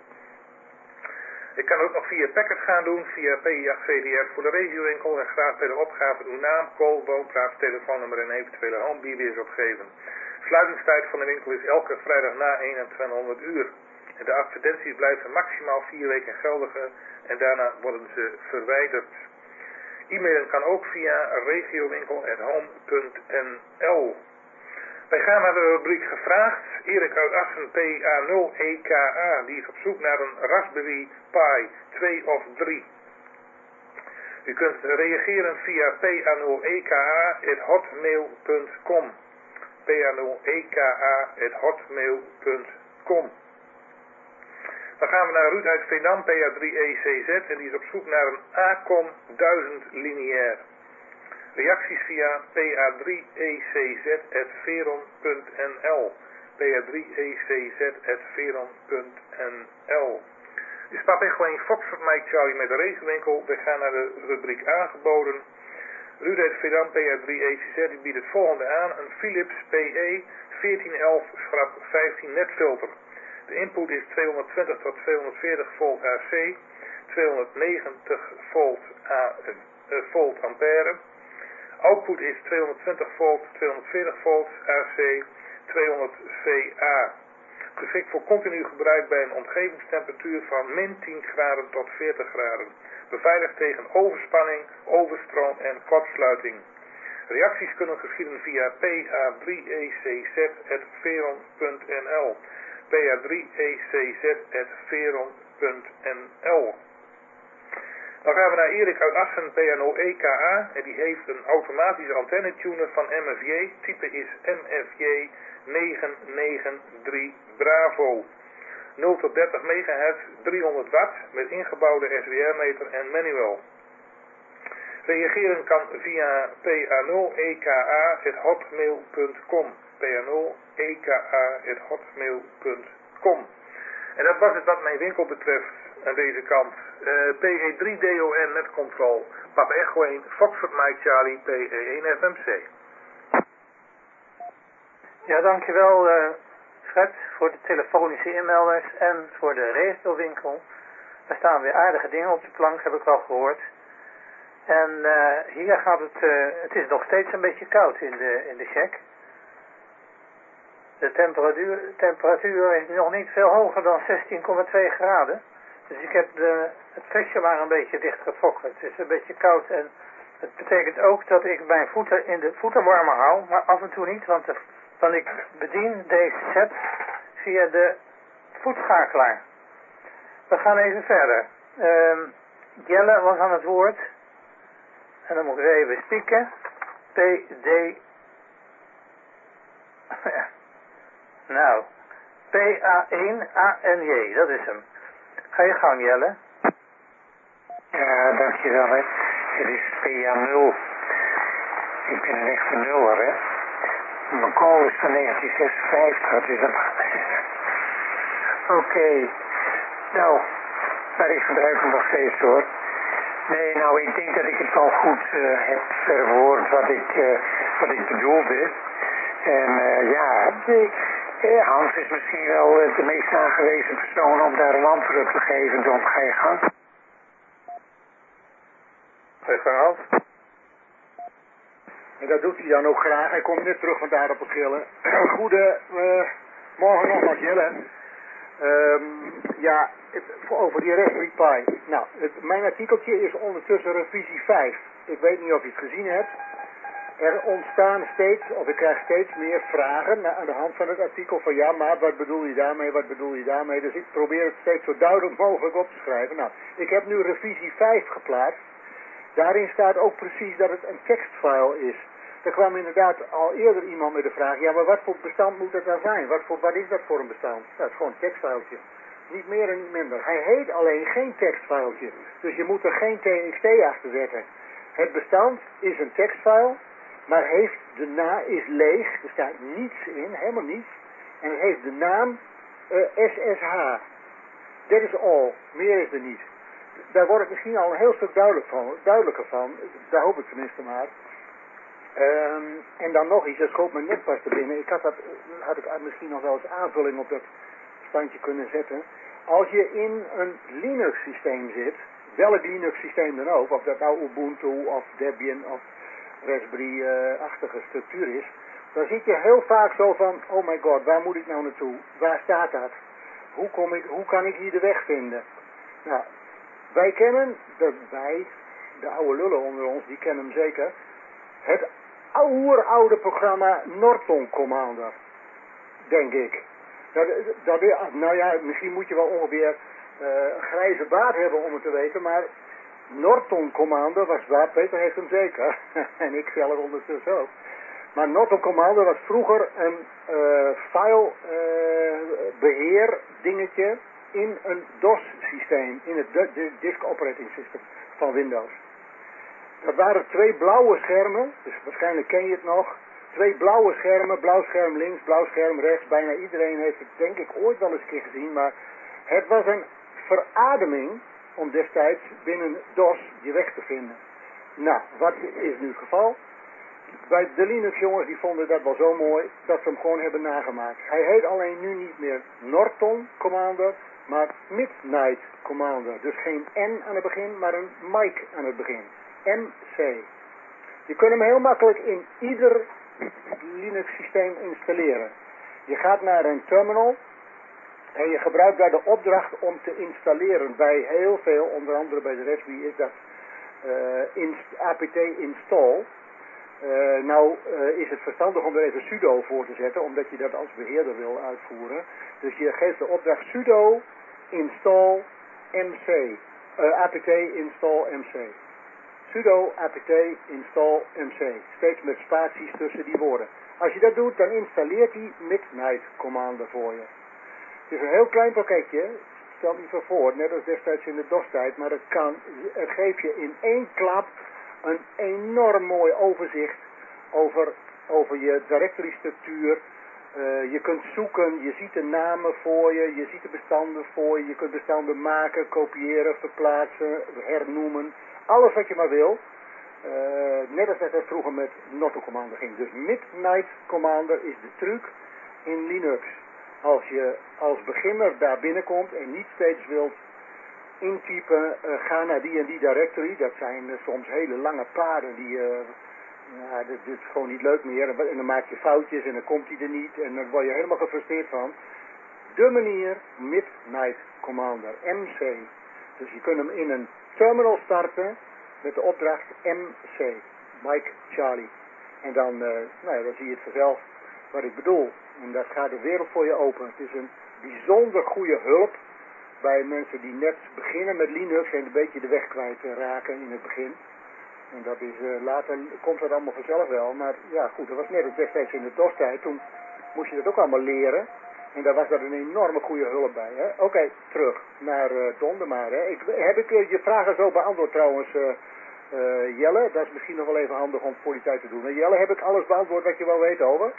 Speaker 2: Ik kan ook nog via Packet gaan doen, via P I acht V D R voor de regiowinkel en graag bij de opgave uw naam, call, woonplaats, telefoonnummer en eventuele home B B S opgeven. Sluitingstijd van de winkel is elke vrijdag na eenentwintighonderd uur. En de advertenties blijven maximaal vier weken geldigen en daarna worden ze verwijderd. E-mailen kan ook via regiowinkel apenstaartje home punt n l. Wij gaan naar de rubriek gevraagd. Erik uit Assen P A nul E K A, die is op zoek naar een Raspberry Pi twee of drie. U kunt reageren via P A nul E K A at hotmail punt com. P A nul E K A at hotmail punt com. Dan gaan we naar Ruud uit Veendam, P A drie E C Z, en die is op zoek naar een Acom duizend lineair. Reacties via P A drie E C Z at veron punt n l. P A drie E C Z at veron punt n l. Dit is Papa Echo één Foxtrot Mike Charlie met de regenwinkel. We gaan naar de rubriek aangeboden. Ruud uit Veendam, P A drie E C Z, die biedt het volgende aan. Een Philips P E veertien elf vijftien netfilter. De input is tweehonderdtwintig tot tweehonderdveertig volt A C, tweehonderdnegentig volt, A, uh, volt ampère. Output is tweehonderdtwintig volt, tweehonderdveertig volt A C, tweehonderd V A. Geschikt voor continu gebruik bij een omgevingstemperatuur van min tien graden tot veertig graden. Beveiligd tegen overspanning, overstroom en kortsluiting. Reacties kunnen geschieden via P A drie E C Z at veron punt n l. P A drie E C Z at veron punt n l. Dan gaan we naar Erik uit Assen, P A nul E K A. En die heeft een automatische antennetuner van M F J. Type is M F J negen negen drie Bravo. nul tot dertig megahertz, driehonderd watt met ingebouwde S W R-meter en manual. Reageren kan via P A nul E K A at hotmail punt com. P A nul E K A at hotmail punt com. En dat was het wat mijn winkel betreft aan deze kant. Uh, P E drie D O N Netcontrol, Papa Echo één, Foxtrot Mike Charlie, P E één F M C.
Speaker 1: Ja, dankjewel uh, Fred voor de telefonische inmelders en voor de regiowinkel. Er staan weer aardige dingen op de plank, heb ik al gehoord. En uh, hier gaat het, uh, het is nog steeds een beetje koud in de, in de shack. De temperatuur, temperatuur is nog niet veel hoger dan zestien komma twee graden. Dus ik heb de, het flesje maar een beetje dichtgetrokken. Het is een beetje koud en het betekent ook dat ik mijn voeten in de voetenwarmer hou, maar af en toe niet, want, de, want ik bedien deze set via de voetschakelaar. We gaan even verder. Um, Jelle was aan het woord. En dan moet ik even spieken. P D. Nou. P A één A N J. Dat is hem. Ga je gang, Jelle.
Speaker 6: Ja, dankjewel, hè. Het is P A nul. Ik ben een echte nuller, hè. Mijn call is van negentien zesenvijftig. Dat is een... Oké. Okay. Nou, maar ik gebruik hem nog steeds, hoor. Nee, nou, ik denk dat ik het wel goed uh, heb verwoord wat ik, uh, wat ik bedoelde. En uh, ja, ik, uh, Hans is misschien wel uh, de meest aangewezen persoon om daar een antwoord op te geven. Dan ga je gang.
Speaker 2: Ga je gang, Hans.
Speaker 5: En dat doet hij dan ook graag. Hij komt net terug van de aardappelschillen. Goedemorgen uh, nogmaals, Jelle. Um, ja, het, over die Raspberry Pi. Nou, het, mijn artikeltje is ondertussen revisie vijf. Ik weet niet of je het gezien hebt. Er ontstaan steeds, of ik krijg steeds meer vragen aan de hand van het artikel van ja, maar wat bedoel je daarmee, wat bedoel je daarmee? Dus ik probeer het steeds zo duidelijk mogelijk op te schrijven. Nou, ik heb nu revisie vijf geplaatst. Daarin staat ook precies dat het een tekstfile is. Er kwam inderdaad al eerder iemand met de vraag, ja, maar wat voor bestand moet het dan zijn? Wat, voor, wat is dat voor een bestand? Dat is gewoon een tekstfiletje. Niet meer en niet minder. Hij heet alleen geen tekstfiletje. Dus je moet er geen T X T achter zetten. Het bestand is een tekstfile, maar heeft de naam is leeg. Er staat niets in, helemaal niets. En het heeft de naam uh, S S H. Dat is all. Meer is er niet. Daar wordt het misschien al een heel stuk duidelijk van, duidelijker van. Daar hoop ik tenminste maar. Um, en dan nog iets, dat schoot me net pas te binnen. Ik had, dat, had ik misschien nog wel eens aanvulling op dat standje kunnen zetten. Als je in een Linux systeem zit, welk Linux systeem dan ook, of dat nou Ubuntu of Debian of Raspberry-achtige uh, structuur is, dan zit je heel vaak zo van, oh my god, waar moet ik nou naartoe? Waar staat dat? Hoe, kom ik, hoe kan ik hier de weg vinden? Nou, wij kennen, de, wij, de oude lullen onder ons, die kennen hem zeker, het oeroude programma Norton Commander, denk ik. Dat, dat, nou ja, misschien moet je wel ongeveer uh, een grijze baard hebben om het te weten, maar Norton Commander was waar, Peter heeft hem zeker, en ik zelf ondertussen ook. Maar Norton Commander was vroeger een uh, file uh, beheer dingetje in een DOS systeem, in het de, de Disk Operating System van Windows. Dat waren twee blauwe schermen, dus waarschijnlijk ken je het nog. Twee blauwe schermen, blauw scherm links, blauw scherm rechts. Bijna iedereen heeft het denk ik ooit wel eens een keer gezien. Maar het was een verademing om destijds binnen DOS je weg te vinden. Nou, wat is nu het geval? Bij de Linux jongens die vonden dat wel zo mooi dat ze hem gewoon hebben nagemaakt. Hij heet alleen nu niet meer Norton Commander, maar Midnight Commander. Dus geen N aan het begin, maar een Mike aan het begin. M C. Je kunt hem heel makkelijk in ieder Linux systeem installeren. Je gaat naar een terminal en je gebruikt daar de opdracht om te installeren. Bij heel veel, onder andere bij de Raspberry is dat uh, inst, apt install. Uh, nou uh, is het verstandig om er even sudo voor te zetten, omdat je dat als beheerder wil uitvoeren. Dus je geeft de opdracht sudo install mc. Uh, apt install mc. Sudo apt install mc. Steeds met spaties tussen die woorden. Als je dat doet, dan installeert hij Midnight Commander voor je. Het is een heel klein pakketje. Stel je zo voor, net als destijds in de DOS-tijd. Maar het kan, het geeft je in één klap een enorm mooi overzicht over, over je directory structuur. Uh, je kunt zoeken, je ziet de namen voor je, je ziet de bestanden voor je. Je kunt bestanden maken, kopiëren, verplaatsen, hernoemen. Alles wat je maar wil. Uh, net als dat het vroeger met Norton Commander ging. Dus Midnight Commander is de truc in Linux. Als je als beginner daar binnenkomt en niet steeds wilt intypen, uh, ga naar die en die directory. Dat zijn uh, soms hele lange paden die, uh, Ja, dit, dit is gewoon niet leuk meer. En dan maak je foutjes en dan komt hij er niet. En dan word je helemaal gefrustreerd van. De manier Midnight Commander, M C. Dus je kunt hem in een terminal starten met de opdracht M C. Mike Charlie. En dan, uh, nou ja, dan zie je het vanzelf wat ik bedoel. En daar gaat de wereld voor je open. Het is een bijzonder goede hulp bij mensen die net beginnen met Linux en een beetje de weg kwijt raken in het begin. En dat is, uh, later komt dat allemaal vanzelf wel. Maar ja, goed, dat was net het destijds in de DOS-tijd. Toen moest je dat ook allemaal leren. En daar was dat een enorme goede hulp bij. Oké, okay, terug naar uh, Don maar. Hè. Ik, heb ik uh, je vragen zo beantwoord trouwens, uh, uh, Jelle? Dat is misschien nog wel even handig om voor die tijd te doen. Maar Jelle, heb ik alles beantwoord wat je wel weet over?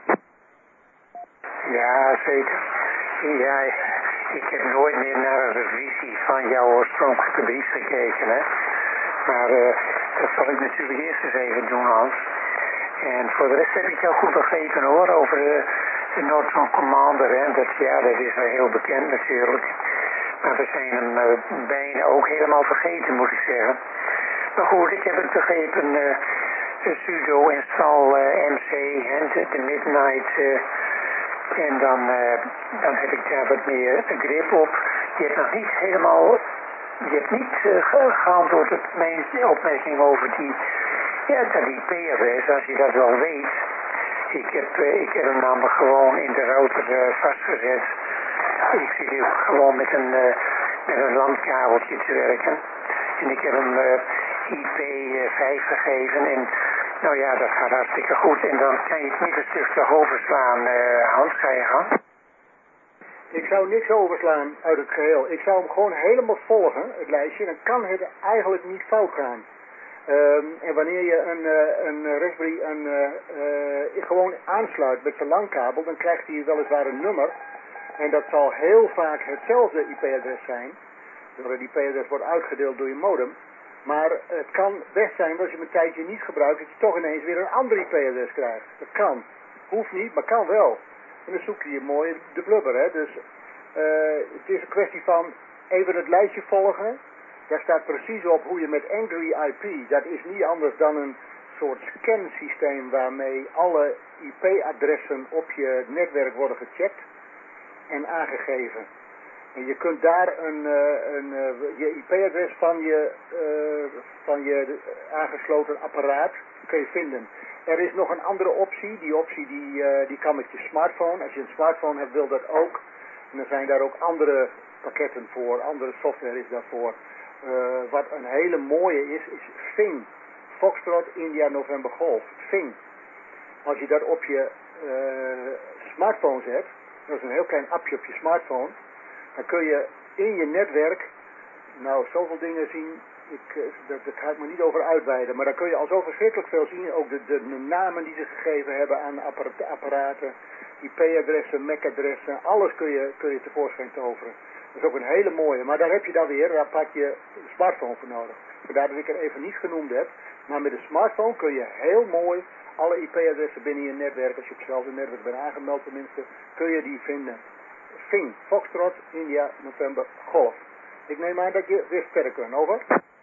Speaker 6: Ja, zeker. Ja, ik heb nooit meer naar een revisie van jouw oorspronkelijke brief gekeken, hè. Maar uh, dat zal ik natuurlijk eerst eens even doen, Hans. En voor de rest heb ik jou goed begrepen, hoor, over uh, de Norton Commander, hè. Dat, ja, dat is wel heel bekend natuurlijk. Maar we zijn hem uh, bijna ook helemaal vergeten, moet ik zeggen. Maar goed, ik heb het begrepen, uh, sudo install uh, M C, hè, de, de Midnight... Uh, En dan, uh, dan heb ik daar wat meer grip op. Je hebt nog niet helemaal, je hebt niet uh, geantwoord op mijn opmerking over die, ja, dat I P-adres, als je dat wel weet. Ik heb, uh, ik heb hem namelijk gewoon in de router uh, vastgezet. Ik zit hier gewoon met een, uh, met een landkabeltje te werken. En ik heb hem uh, I P vijf gegeven en... Nou ja, dat gaat hartstikke goed. En dan kan je het middenstuk toch overslaan, uh, Hans, ga je gang?
Speaker 5: Ik zou niks overslaan uit het geheel. Ik zou hem gewoon helemaal volgen, het lijstje. Dan kan het eigenlijk niet fout gaan. Um, en wanneer je een, uh, een Raspberry een, uh, uh, gewoon aansluit met zijn langkabel, dan krijgt hij weliswaar een nummer. En dat zal heel vaak hetzelfde I P-adres zijn. Doordat het I P-adres wordt uitgedeeld door je modem. Maar het kan best zijn dat als je hem een tijdje niet gebruikt, dat je toch ineens weer een ander I P-adres krijgt. Dat kan. Hoeft niet, maar kan wel. En dan zoek je je mooi de blubber, hè. Dus uh, het is een kwestie van even het lijstje volgen. Daar staat precies op hoe je met Angry I P, dat is niet anders dan een soort scansysteem waarmee alle I P-adressen op je netwerk worden gecheckt en aangegeven. En je kunt daar een, uh, een, uh, je I P-adres van je, uh, van je aangesloten apparaat kun je vinden. Er is nog een andere optie. Die optie die, uh, die kan met je smartphone. Als je een smartphone hebt wil dat ook. En er zijn daar ook andere pakketten voor. Andere software is daarvoor. Uh, wat een hele mooie is, is Fing. Foxtrot India November Golf. Fing. Als je dat op je uh, smartphone zet. Dat is een heel klein appje op je smartphone. Dan kun je in je netwerk, nou, zoveel dingen zien, ik, dat, dat ga ik me niet over uitweiden, maar dan kun je al zo verschrikkelijk veel zien, ook de, de, de namen die ze gegeven hebben aan appara- apparaten, I P-adressen, M A C-adressen, alles kun je, kun je tevoorschijn toveren. Dat is ook een hele mooie, maar daar heb je dan weer, daar pak je een smartphone voor nodig. Vandaar dat ik er even niet genoemd heb, maar met een smartphone kun je heel mooi alle I P-adressen binnen je netwerk, als je op hetzelfde netwerk bent aangemeld tenminste, kun je die vinden. Fing, Foxtrot, India, November, Golf. Ik neem aan dat je weer verder kunt, over?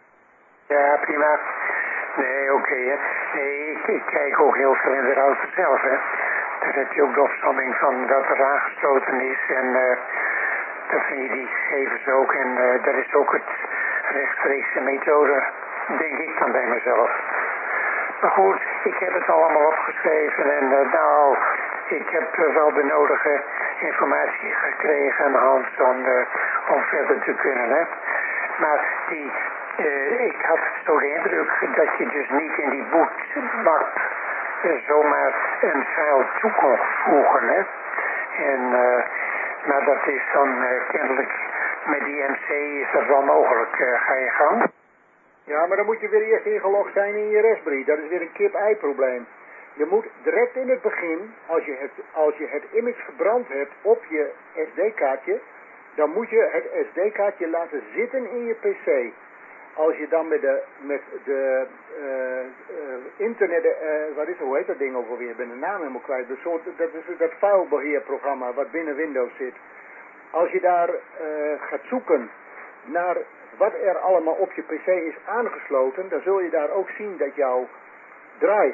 Speaker 6: Ja, prima. Nee, oké, okay, hè. Nee, ik, ik kijk ook heel veel in de router zelf, hè. Daar heb je ook de opsomming van dat er aangesloten is en uh, dan vind je die gegevens ook. En uh, dat is ook het rechtstreekse methode, denk ik dan bij mezelf. Maar goed, ik heb het allemaal opgeschreven en uh, nou, ik heb uh, wel de nodige informatie gekregen, Hans, om, uh, om verder te kunnen, hè. Maar die, uh, ik had zo de indruk dat je dus niet in die bootmap uh, zomaar een file toe kon voegen, hè. En, uh, maar dat is dan uh, kennelijk, met die M C is dat wel mogelijk. Uh, ga je gang?
Speaker 5: Ja, maar dan moet je weer eerst ingelogd zijn in je Raspberry. Dat is weer een kip-ei probleem. Je moet direct in het begin, als je het, als je het image gebrand hebt op je S D-kaartje, dan moet je het S D-kaartje laten zitten in je P C. Als je dan met de, met de uh, uh, internet, uh, wat is, hoe heet dat ding ook alweer? Ik ben de naam helemaal kwijt. De soort, dat is dat filebeheerprogramma wat binnen Windows zit. Als je daar uh, gaat zoeken naar wat er allemaal op je P C is aangesloten, dan zul je daar ook zien dat jouw drive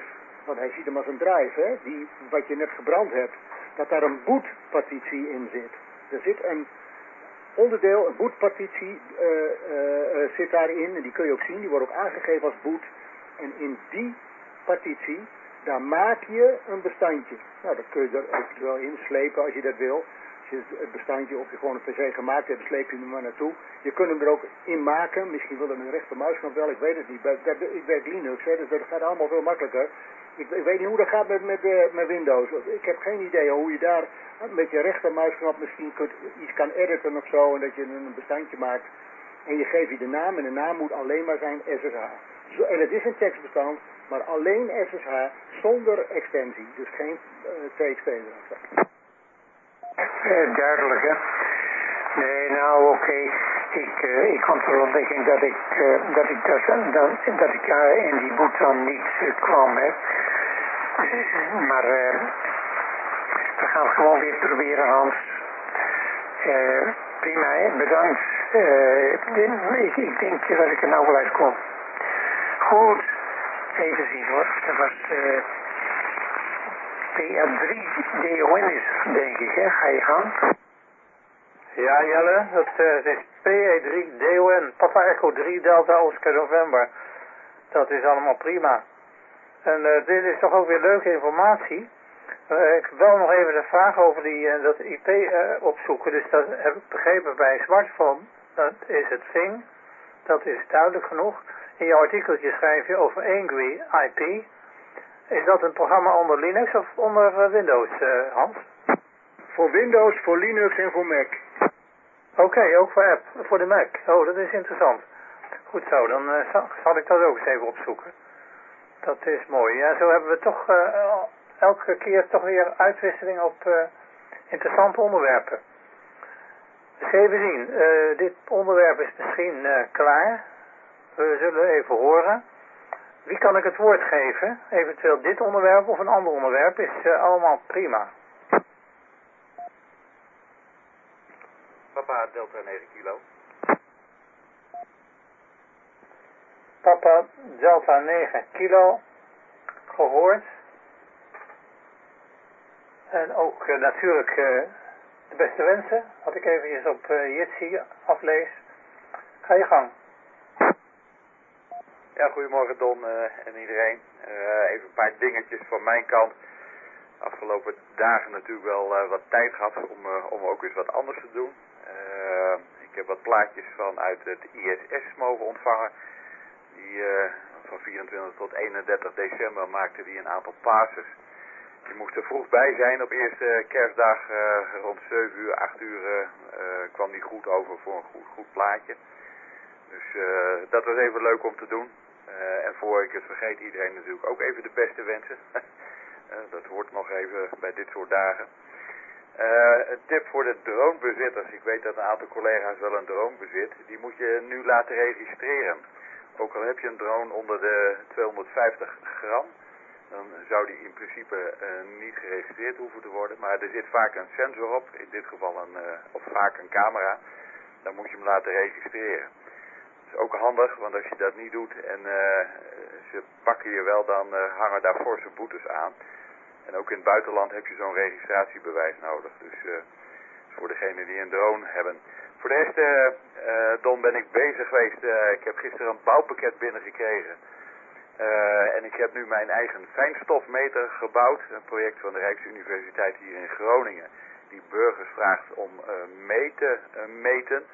Speaker 5: want hij ziet hem als een drive, hè, die, wat je net gebrand hebt, dat daar een bootpartitie in zit. Er zit een onderdeel, een bootpartitie uh, uh, uh, zit daarin, en die kun je ook zien, die wordt ook aangegeven als boot. En in die partitie, daar maak je een bestandje. Nou, dat kun je er eventueel in slepen als je dat wil. Als je het bestandje op je gewone pc gemaakt hebt, sleep je hem maar naartoe. Je kunt hem er ook in maken. Misschien wil er een rechtermuisknop wel, ik weet het niet. Bij, bij, ik werk Linux, hè, dus dat gaat allemaal veel makkelijker. Ik, ik weet niet hoe dat gaat met, met, uh, met Windows. Ik heb geen idee hoe je daar met je rechtermuisknop misschien kunt, iets kan editen of zo. En dat je een bestandje maakt. En je geeft je de naam en de naam moet alleen maar zijn S S H. Zo, en het is een tekstbestand, maar alleen S S H zonder extensie. Dus geen uh, T X T erachter.
Speaker 6: Uh, duidelijk, hè? Nee, nou oké. Okay. Ik, uh, ik kwam tot ontdekking dat ik, uh, dat ik, dat, dan, dat ik uh, in die boet dan niet uh, kwam, hè. Maar uh, we gaan het gewoon weer proberen, Hans. Uh, prima, hè? Bedankt. Uh, ik, ik denk dat ik er nou wel uit kom. Goed. Even zien hoor. Dat was uh, P A drie D O N is denk ik, hè? Ga je gaan?
Speaker 1: Ja, Jelle, dat uh, is P A drie D O N, Papa Echo drie Delta Oscar November. Dat is allemaal prima. En uh, dit is toch ook weer leuke informatie. Uh, ik heb wel nog even een vraag over die, uh, dat I P uh, opzoeken. Dus dat heb ik begrepen bij een smartphone. Dat is het V I N. Dat is duidelijk genoeg. In jouw artikeltje schrijf je over Angry I P. Is dat een programma onder Linux of onder uh, Windows, uh, Hans?
Speaker 5: Voor Windows, voor Linux en voor Mac.
Speaker 1: Oké, okay, ook voor app, voor de Mac. Oh, dat is interessant. Goed zo, dan uh, zal, zal ik dat ook eens even opzoeken. Dat is mooi. Ja, zo hebben we toch uh, elke keer toch weer uitwisseling op uh, interessante onderwerpen. Dus even zien, uh, dit onderwerp is misschien uh, klaar. We zullen even horen. Wie kan ik het woord geven? Eventueel dit onderwerp of een ander onderwerp is uh, allemaal prima.
Speaker 3: Papa Delta negen kilo.
Speaker 1: Papa Delta negen kilo. Gehoord. En ook uh, natuurlijk uh, de beste wensen. Wat ik eventjes op uh, Jitsi aflees. Ga je gang.
Speaker 3: Ja, goedemorgen Don uh, en iedereen. Uh, even een paar dingetjes van mijn kant. Afgelopen dagen natuurlijk wel uh, wat tijd gehad om, uh, om ook eens wat anders te doen. Uh, ik heb wat plaatjes vanuit het I S S mogen ontvangen. Die uh, van vierentwintig tot eenendertig december maakten die een aantal passes. Die moesten vroeg bij zijn op eerste kerstdag. Uh, rond zeven uur, acht uur uh, kwam die goed over voor een goed, goed plaatje. Dus uh, dat was even leuk om te doen. Uh, en voor ik het vergeet, iedereen natuurlijk ook even de beste wensen. uh, dat hoort nog even bij dit soort dagen. Uh, een tip voor de dronebezitters. Ik weet dat een aantal collega's wel een drone bezit. Die moet je nu laten registreren. Ook al heb je een drone onder de tweehonderdvijftig gram. Dan zou die in principe uh, niet geregistreerd hoeven te worden. Maar er zit vaak een sensor op. In dit geval een, uh, of vaak een camera. Dan moet je hem laten registreren. Dat is ook handig, want als je dat niet doet en uh, ze pakken je wel, dan uh, hangen daar forse boetes aan. En ook in het buitenland heb je zo'n registratiebewijs nodig. Dus uh, voor degenen die een drone hebben. Voor de rest, uh, uh, Don, ben ik bezig geweest. Uh, ik heb gisteren een bouwpakket binnengekregen. Uh, en ik heb nu mijn eigen fijnstofmeter gebouwd. Een project van de Rijksuniversiteit hier in Groningen. Die burgers vraagt om uh, meten, uh, meten.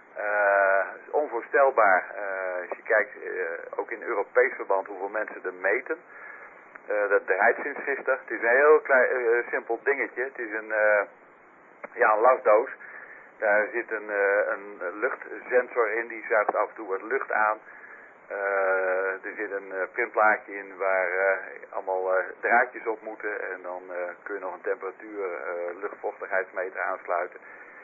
Speaker 3: Uh, is onvoorstelbaar, uh, als je kijkt, uh, ook in Europees verband, hoeveel mensen er meten. Uh, dat draait sinds gisteren. Het is een heel klein, uh, simpel dingetje. Het is een, uh, ja, een lasdoos. Daar zit een, uh, een luchtsensor in, die zuigt af en toe wat lucht aan. Uh, er zit een uh, printplaatje in waar uh, allemaal uh, draadjes op moeten. En dan uh, kun je nog een temperatuur, uh, luchtvochtigheidsmeter aansluiten.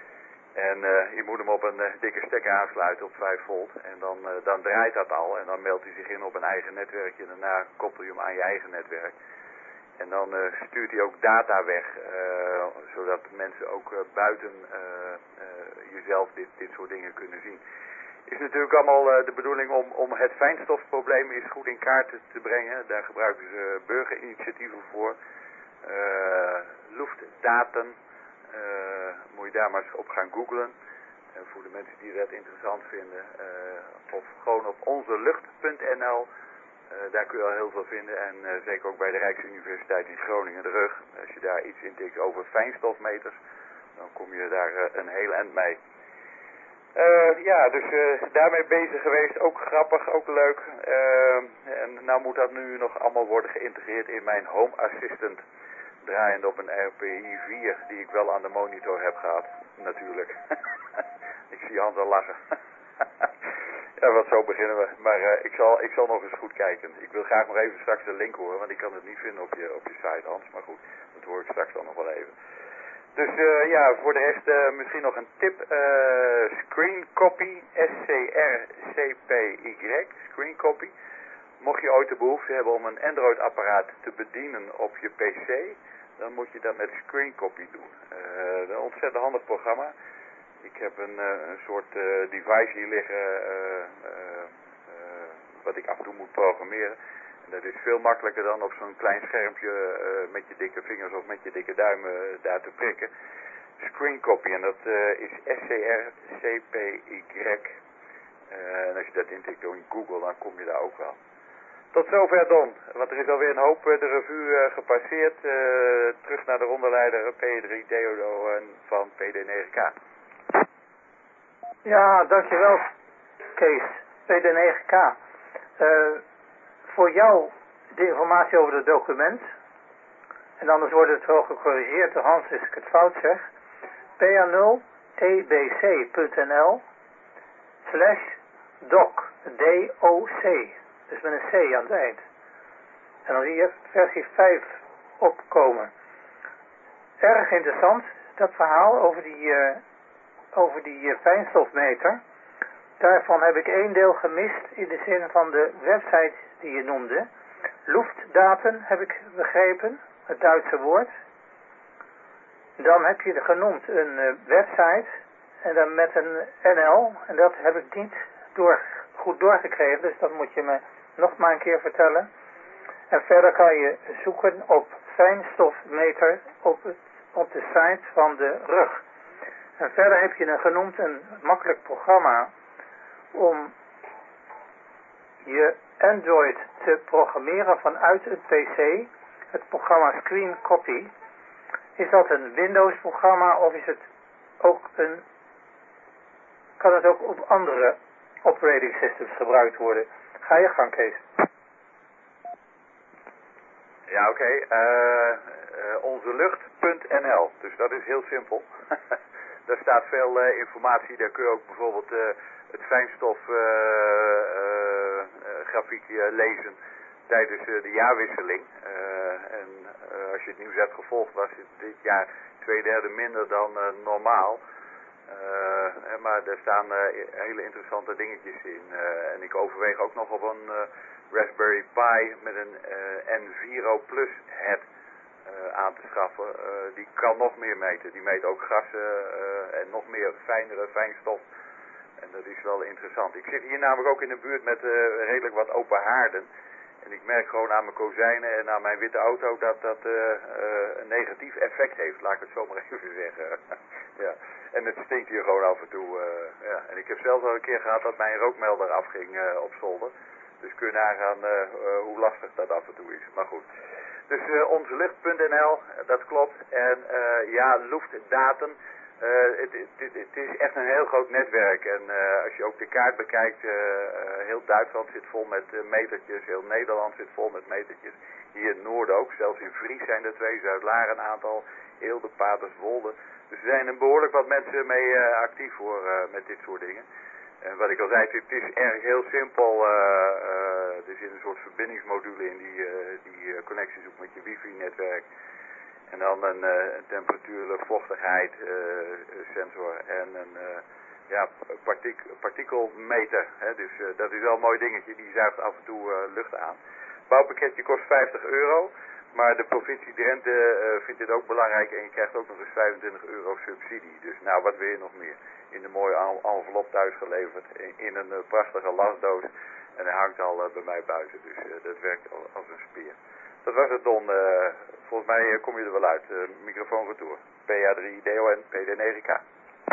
Speaker 3: En uh, je moet hem op een uh, dikke stekker aansluiten op vijf volt. En dan, uh, dan draait dat al. En dan meldt hij zich in op een eigen netwerkje. Daarna koppel je hem aan je eigen netwerk. En dan uh, stuurt hij ook data weg. Uh, zodat mensen ook uh, buiten uh, uh, jezelf dit, dit soort dingen kunnen zien. Is natuurlijk allemaal uh, de bedoeling om, om het fijnstofprobleem eens goed in kaart te, te brengen. Daar gebruiken ze burgerinitiatieven voor. Uh, Luftdaten, uh, moet je daar maar eens op gaan googlen. En voor de mensen die dat interessant vinden. Uh, of gewoon op onzelucht punt n l. Uh, daar kun je al heel veel vinden. En uh, zeker ook bij de Rijksuniversiteit in Groningen, de R U G. Als je daar iets intikt over fijnstofmeters, dan kom je daar uh, een heel eind mee. Uh, ja, dus uh, daarmee bezig geweest. Ook grappig, ook leuk. Uh, en nou moet dat nu nog allemaal worden geïntegreerd in mijn Home Assistant. Draaiend op een R P I vier die ik wel aan de monitor heb gehad. Natuurlijk. Ik zie Hans al lachen. Ja, wat zo beginnen we. Maar uh, ik, zal, ik zal nog eens goed kijken. Ik wil graag nog even straks de link horen, want ik kan het niet vinden op je, op je site, Hans. Maar goed, dat hoor ik straks dan nog wel even. Dus uh, ja, voor de rest uh, misschien nog een tip. Uh, Screen Copy, S C R C P Y, Screen Copy. Mocht je ooit de behoefte hebben om een Android apparaat te bedienen op je P C, dan moet je dat met Screen Copy doen. Uh, een ontzettend handig programma. Ik heb een, uh, een soort uh, device hier liggen uh, uh, uh, wat ik af en toe moet programmeren. En dat is veel makkelijker dan op zo'n klein schermpje uh, met je dikke vingers of met je dikke duimen uh, daar te prikken. Screen Copy, en dat uh, is S C R C P Y. Uh, en als je dat intikt in Google, dan kom je daar ook wel. Tot zover Don, want er is alweer een hoop uh, de revue uh, gepasseerd. Uh, terug naar de rondeleider P drie Theodo uh, van P D negen K.
Speaker 1: Ja, dankjewel Kees, P D negen K. Uh, voor jou de informatie over het document. En anders wordt het wel gecorrigeerd door Hans als ik het fout zeg. P A nul T B C punt N L slash doc, D O C. Dus met een C aan het eind. En dan zie je versie vijf opkomen. Erg interessant, dat verhaal over die, uh, over die uh, fijnstofmeter. Daarvan heb ik één deel gemist in de zin van de website die je noemde. Luftdaten heb ik begrepen, het Duitse woord. Dan heb je genoemd een uh, website en dan met een N L. En dat heb ik niet door, goed doorgekregen, dus dat moet je me nog maar een keer vertellen. En verder kan je zoeken op fijnstofmeter op, het, op de site van de R U G. En verder heb je een genoemd een makkelijk programma om je Android te programmeren vanuit een P C. Het programma Screen Copy. Is dat een Windows programma of is het ook een, kan het ook op andere operating systems gebruikt worden? Ga je gang, Kees.
Speaker 3: Ja, oké. Okay. Uh, uh, onzelucht punt N L. Dus dat is heel simpel. Daar staat veel uh, informatie. Daar kun je ook bijvoorbeeld uh, het fijnstof uh, uh, uh, grafiekje lezen tijdens uh, de jaarwisseling. Uh, en uh, als je het nieuws hebt gevolgd, was het dit jaar twee derde minder dan uh, normaal. Uh, maar er staan uh, hele interessante dingetjes in. Uh, en ik overweeg ook nog op een uh, Raspberry Pi met een uh, N-Viro Plus head uh, aan te schaffen. Uh, die kan nog meer meten. Die meet ook gassen uh, en nog meer fijnere fijnstof. En dat is wel interessant. Ik zit hier namelijk ook in de buurt met uh, redelijk wat open haarden. En ik merk gewoon aan mijn kozijnen en aan mijn witte auto dat dat uh, uh, een negatief effect heeft. Laat ik het zo maar even zeggen. Ja. En het stinkt hier gewoon af en toe. Uh, ja. En ik heb zelfs al een keer gehad dat mijn rookmelder afging uh, op zolder. Dus kun je nagaan uh, uh, hoe lastig dat af en toe is. Maar goed. Dus uh, onzelucht punt N L, dat klopt. En uh, ja, Luftdaten. Uh, het, het, het is echt een heel groot netwerk. En uh, als je ook de kaart bekijkt, uh, uh, heel Duitsland zit vol met uh, metertjes. Heel Nederland zit vol met metertjes. Hier in het noorden ook. Zelfs in Fries zijn er twee. Zuid-Laar een aantal. Eelde, Paterswolde. Dus er zijn een behoorlijk wat mensen mee uh, actief voor uh, met dit soort dingen. En wat ik al zei, het is erg heel simpel. Uh, uh, er zit een soort verbindingsmodule in die, uh, die uh, connectie zoekt met je wifi-netwerk. En dan een, uh, een temperatuur, vochtigheid uh, sensor en een uh, ja, partic partikelmeter. Hè? Dus uh, dat is wel een mooi dingetje, die zuigt af en toe uh, lucht aan. Het bouwpakketje kost vijftig euro. Maar de provincie Drenthe uh, vindt dit ook belangrijk en je krijgt ook nog eens vijfentwintig euro subsidie. Dus nou, wat wil je nog meer? in een mooie envelop thuis geleverd. In, in een uh, prachtige lasdoos. En hij hangt al uh, bij mij buiten. Dus uh, dat werkt al, als een spier. Dat was het, Don. Uh, volgens mij uh, kom je er wel uit. Uh, microfoon retour. P A drie D O N P D negen K.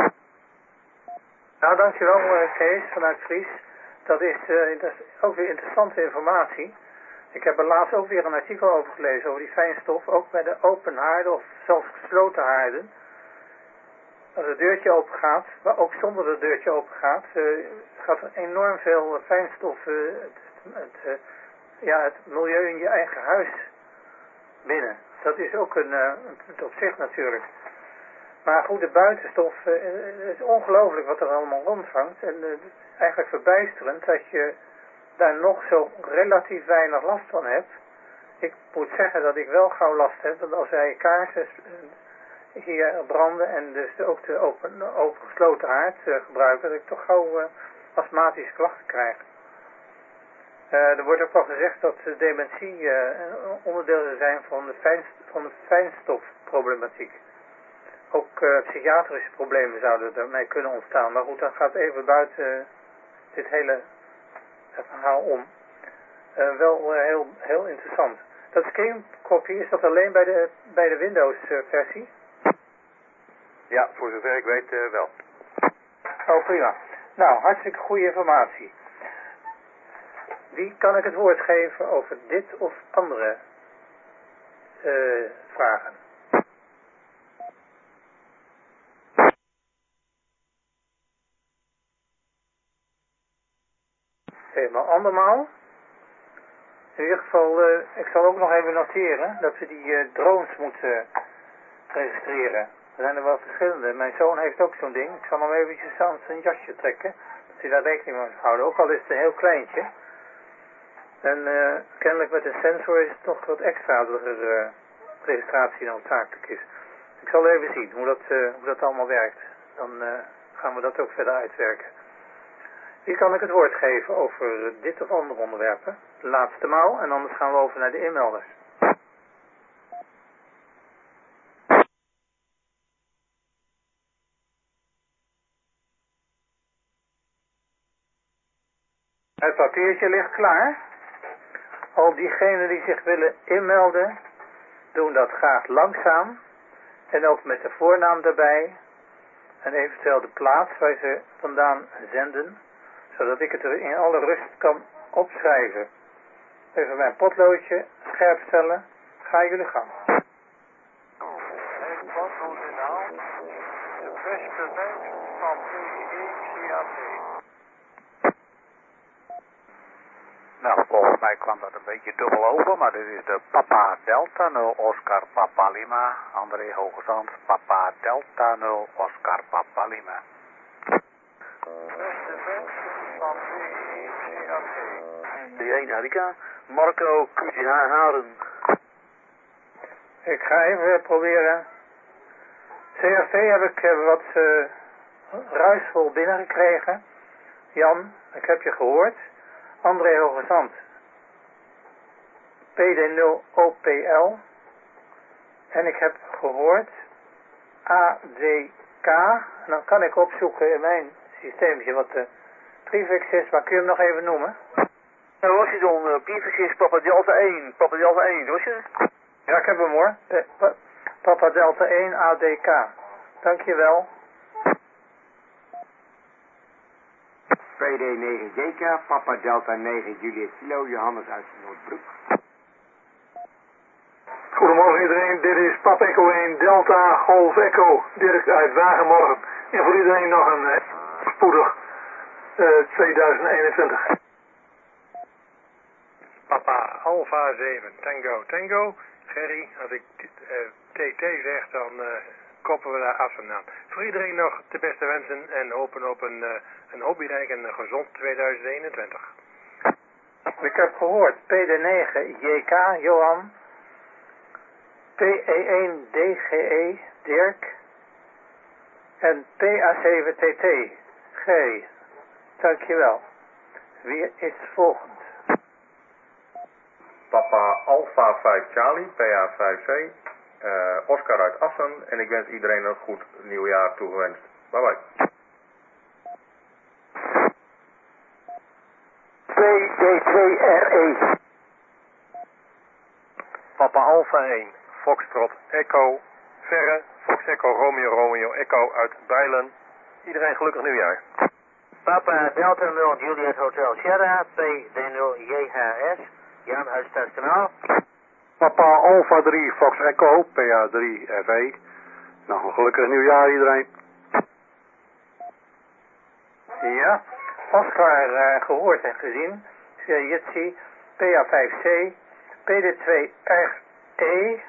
Speaker 1: Nou, dankjewel uh, Kees vanuit Fries. Dat is, uh, dat is ook weer interessante informatie. Ik heb er laatst ook weer een artikel over gelezen over die fijnstof. Ook bij de open haarden of zelfs gesloten haarden. Als het deurtje open gaat, maar ook zonder dat het deurtje open gaat, uh, gaat er enorm veel fijnstof, uh, het, het, uh, ja, het milieu in je eigen huis binnen. Dat is ook een, uh, een punt op zich natuurlijk. Maar goed, de buitenstof, uh, het is ongelooflijk wat er allemaal rondhangt. En uh, het is eigenlijk verbijsterend dat je daar nog zo relatief weinig last van hebt. Ik moet zeggen dat ik wel gauw last heb, want als wij kaarsen uh, hier branden en dus ook de open, open gesloten haard uh, gebruiken, dat ik toch gauw uh, astmatische klachten krijg. Uh, er wordt ook wel gezegd dat uh, dementie uh, een onderdeel zou zijn van de, fijnst, van de fijnstofproblematiek. Ook uh, psychiatrische problemen zouden ermee kunnen ontstaan. Maar goed, dat gaat even buiten uh, dit hele uh, verhaal om. Uh, wel uh, heel, heel interessant. Dat screencopy, is dat alleen bij de, bij de Windows uh, versie?
Speaker 3: Ja, voor zover ik weet uh, wel.
Speaker 1: Oh, prima. Nou, hartstikke goede informatie. Wie kan ik het woord geven over dit of andere uh, vragen? Helemaal andermaal. In ieder geval, uh, ik zal ook nog even noteren dat we die uh, drones moeten registreren. Er zijn er wel verschillende. Mijn zoon heeft ook zo'n ding. Ik zal hem eventjes aan zijn jasje trekken. Dat hij daar rekening mee moet houden. Ook al is het een heel kleintje. En uh, kennelijk met een sensor is het nog wat extra dat er uh, registratie noodzakelijk is. Ik zal even zien hoe dat, uh, hoe dat allemaal werkt. Dan uh, gaan we dat ook verder uitwerken. Wie kan ik het woord geven over dit of andere onderwerpen? De laatste maal en anders gaan we over naar de inmelders. Het papiertje ligt klaar. Al diegenen die zich willen inmelden, doen dat graag langzaam. En ook met de voornaam daarbij. En eventueel de plaats waar ze vandaan zenden. Zodat ik het er in alle rust kan opschrijven. Even mijn potloodje scherp stellen. Ga jullie gang.
Speaker 2: Het potloodinhaal. De beste mens van P E C A T.
Speaker 7: Nou, volgens mij kwam dat een beetje dubbel over, maar dit is de Papa Delta nul Oscar Papa Lima, André Hoogezand, Papa Delta nul Oscar Papa Lima.
Speaker 2: Beste mensen van P E C A T.
Speaker 7: D één Harika, Marco Q T H Haren.
Speaker 1: Ik ga even proberen. C A V heb ik uh, wat uh, ruisvol binnengekregen. Jan, ik heb je gehoord. André Hoogezand. P D nul O P L. En ik heb gehoord A D K. En dan kan ik opzoeken in mijn systeemje wat de prefix is. Maar kun je hem nog even noemen?
Speaker 7: Nou, was je dan? Uh, prefix is Papa Delta één. Papa Delta één, was je?
Speaker 1: Ja, ik heb hem hoor. Eh, pa Papa Delta één A D K. Dankjewel.
Speaker 8: P D negen J K, Papa Delta negen Juliet Kilo, Johannes uit Noordbroek.
Speaker 9: Goedemorgen iedereen, dit is Pap Echo één Delta Golf Echo, Dirk uit Wagenmorgen. En voor iedereen nog een eh, spoedig uh, tweeduizend eenentwintig.
Speaker 2: Papa Alpha zeven Tango Tango. Gerry, als ik uh, T T zeg, dan uh, koppen we daar afstand aan. Voor iedereen nog de beste wensen en hopen op een, uh, een hobbyrijk en een gezond tweeduizend eenentwintig.
Speaker 1: Ik heb gehoord P D negen J K, Johan. P E één D G E, Dirk. En P A zeven T T, Gerry. Dankjewel. Wie is volgend?
Speaker 3: Papa Alpha vijf Charlie, P A vijf C, uh, Oscar uit Assen en ik wens iedereen een goed nieuwjaar toegewenst. Bye bye.
Speaker 6: J twee R E.
Speaker 2: Papa Alpha één, Foxtrot Echo, Verre, Fox Echo Romeo Romeo Echo uit Bijlen. Iedereen gelukkig nieuwjaar.
Speaker 10: Papa Delta nul Juliet Hotel Sierra, P D nul J H S, Jan uit Stadskanaal.
Speaker 11: Papa Alpha drie Fox Echo, P A drie F E. Nog een gelukkig nieuwjaar iedereen.
Speaker 1: Ja, Oscar uh, gehoord en gezien. Jitsi, P A vijf C, P D twee R E.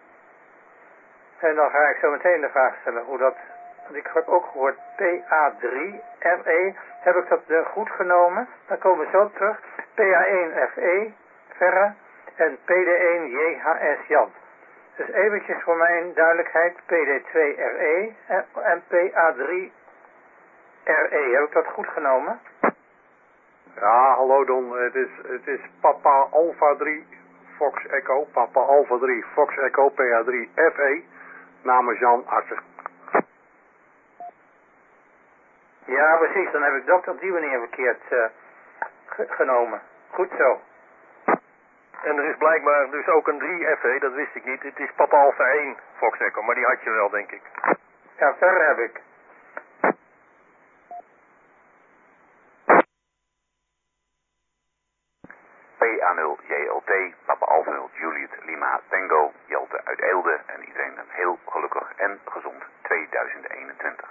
Speaker 1: En dan ga ik zo meteen de vraag stellen hoe dat, want ik heb ook gehoord P A drie R E. Heb ik dat uh, goed genomen? Dan komen we zo terug. P A één F E, Verre, en P D één J H S Jan. Dus eventjes voor mijn duidelijkheid, P D twee R E en P A drie R E. Heb ik dat goed genomen?
Speaker 11: Ja, hallo Don. Het is, het is Papa Alpha drie Fox Echo, Papa Alpha drie Fox Echo, P A drie F E. Namens Jan Artsen.
Speaker 1: Ja, precies. Dan heb ik dat op die manier verkeerd uh, ge genomen. Goed zo.
Speaker 2: En er is blijkbaar dus ook een drie F E, dat wist ik niet. Het is Papa Alpha één Fox Echo, maar die had je wel, denk ik.
Speaker 1: Ja, verder heb ik.
Speaker 12: P A nul J L T, Papa Alpha nul Juliet Lima Tango, Jelte uit Eelde en iedereen een heel gelukkig en gezond tweeduizend eenentwintig.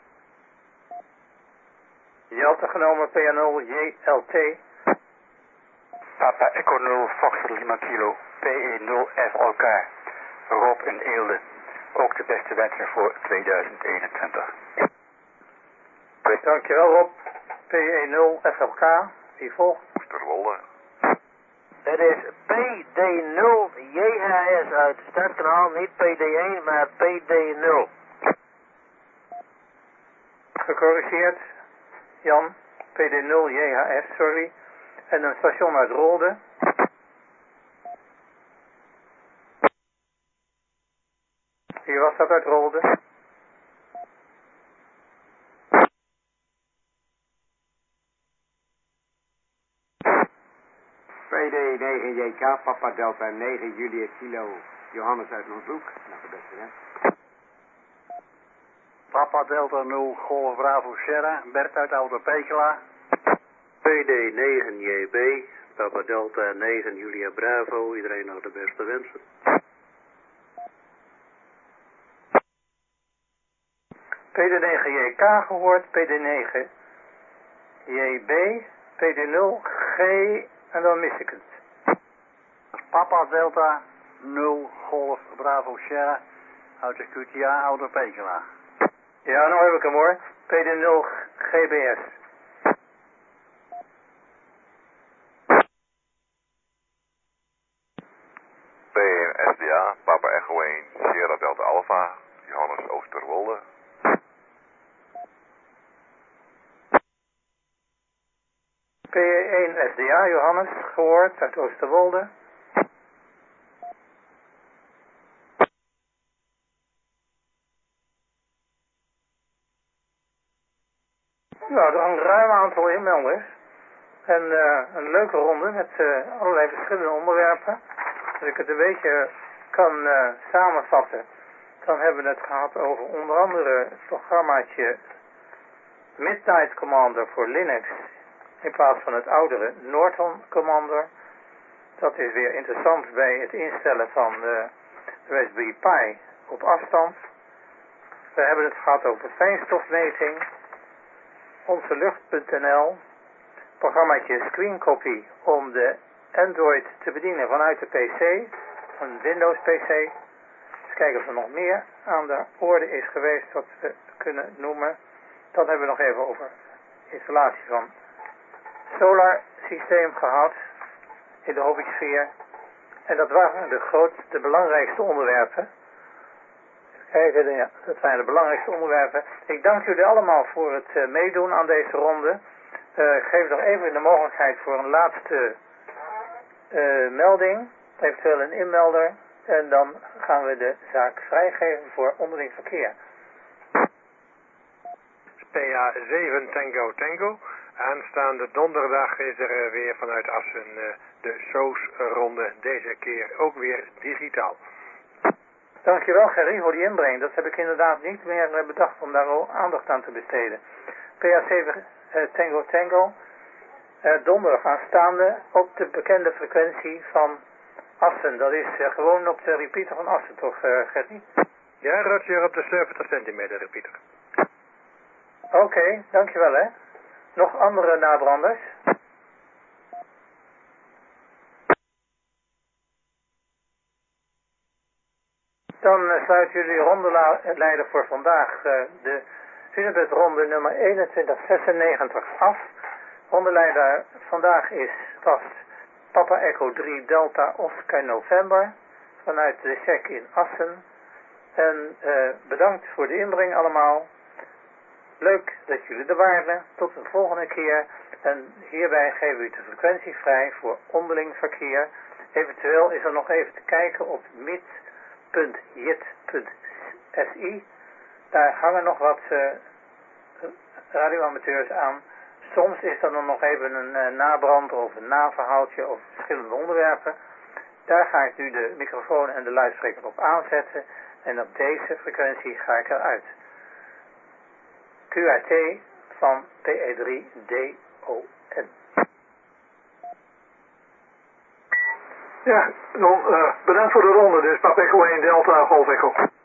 Speaker 1: Jelte genomen, P A nul J L T.
Speaker 13: Papa Echo nul Fox Lima Kilo, P E nul F L K, Rob in Eelde. Ook de beste wensen voor tweeduizend eenentwintig.
Speaker 1: Dankjewel Rob. P E nul F L K. Wie volgt?
Speaker 12: Oosterwolde.
Speaker 10: Het is P D nul J H S uit Stadskanaal, niet P D één, maar P D nul.
Speaker 1: Gecorrigeerd. Jan, P D nul J H S, sorry. En een station uit Rolde. Wie was dat uit Rolde?
Speaker 8: P D negen J K, Papa Delta negen Juliet Kilo, Johannes uit Noordbroek. Nog de beste hè.
Speaker 13: Papa Delta nul Golf Bravo Sierra, Bert uit Oude Pekela.
Speaker 14: P D negen J B, Papa Delta negen Julia Bravo, iedereen nog de beste wensen.
Speaker 1: P D negen J K gehoord, P D negen J B, P D nul G en dan mis ik het.
Speaker 13: Papa Delta nul Golf Bravo Sierra uit de Q T A Oude Pekela.
Speaker 1: Ja, nou heb ik hem hoor. P D nul G B S.
Speaker 12: P één S D A, Papa Echo één, Sierra Delta Alpha, Johannes Oosterwolde.
Speaker 1: P één S D A, Johannes, gehoord uit Oosterwolde. Nou, er hangt een ruim aantal inmelders. En uh, een leuke ronde met uh, allerlei verschillende onderwerpen. Als ik het een beetje kan uh, samenvatten, dan hebben we het gehad over onder andere het programmaatje Midnight Commander voor Linux in plaats van het oudere Norton Commander. Dat is weer interessant bij het instellen van de Raspberry Pi op afstand. We hebben het gehad over fijnstofmeting, onze lucht punt n l, programmaatje Screen Copy om de Android te bedienen vanuit de P C, een Windows P C. Dus kijken of er nog meer aan de orde is geweest wat we kunnen noemen. Dan hebben we nog even over installatie van solar systeem gehad in de hobbysfeer. En dat waren de grootste, de belangrijkste onderwerpen. Kijken, ja, dat zijn de belangrijkste onderwerpen. Ik dank jullie allemaal voor het uh, meedoen aan deze ronde. Uh, ik geef nog even de mogelijkheid voor een laatste uh, melding, eventueel een inmelder. En dan gaan we de zaak vrijgeven voor onderling verkeer.
Speaker 2: P A zeven Tango Tango,
Speaker 15: Aanstaande donderdag is er uh, weer vanuit Assen uh, de S O S-ronde. Deze keer ook weer digitaal.
Speaker 1: Dankjewel Gerry voor die inbreng. Dat heb ik inderdaad niet meer uh, bedacht om daar al aandacht aan te besteden. P A zeven uh, Tango Tango. Uh, donderdag aanstaande op de bekende frequentie van Assen. Dat is uh, gewoon op de repeater van Assen toch uh, Gerry?
Speaker 15: Ja, Roger, op de zeventig centimeter repeater.
Speaker 1: Oké, okay, dankjewel hè. Nog andere nabranders? Dan uh, sluiten jullie rondeleider voor vandaag uh, de Unibus-ronde nummer eenentwintig zesennegentig af. Rondeleider vandaag is vast Papa Echo drie Delta Oscar November vanuit de check in Assen. En uh, bedankt voor de inbreng allemaal. Leuk dat jullie er waren. Tot de volgende keer. En hierbij geven we u de frequentie vrij voor onderling verkeer. Eventueel is er nog even te kijken op mit punt jit punt s i. Daar hangen nog wat uh, radioamateurs aan. Soms is er dan nog even een uh, nabrand of een naverhaaltje over verschillende onderwerpen. Daar ga ik nu de microfoon en de luidspreker op aanzetten. En op deze frequentie ga ik eruit. Q R T van P E drie D O N.
Speaker 9: Ja, dan uh, bedankt voor de ronde. Dus Papa Echo één Delta Golf Echo.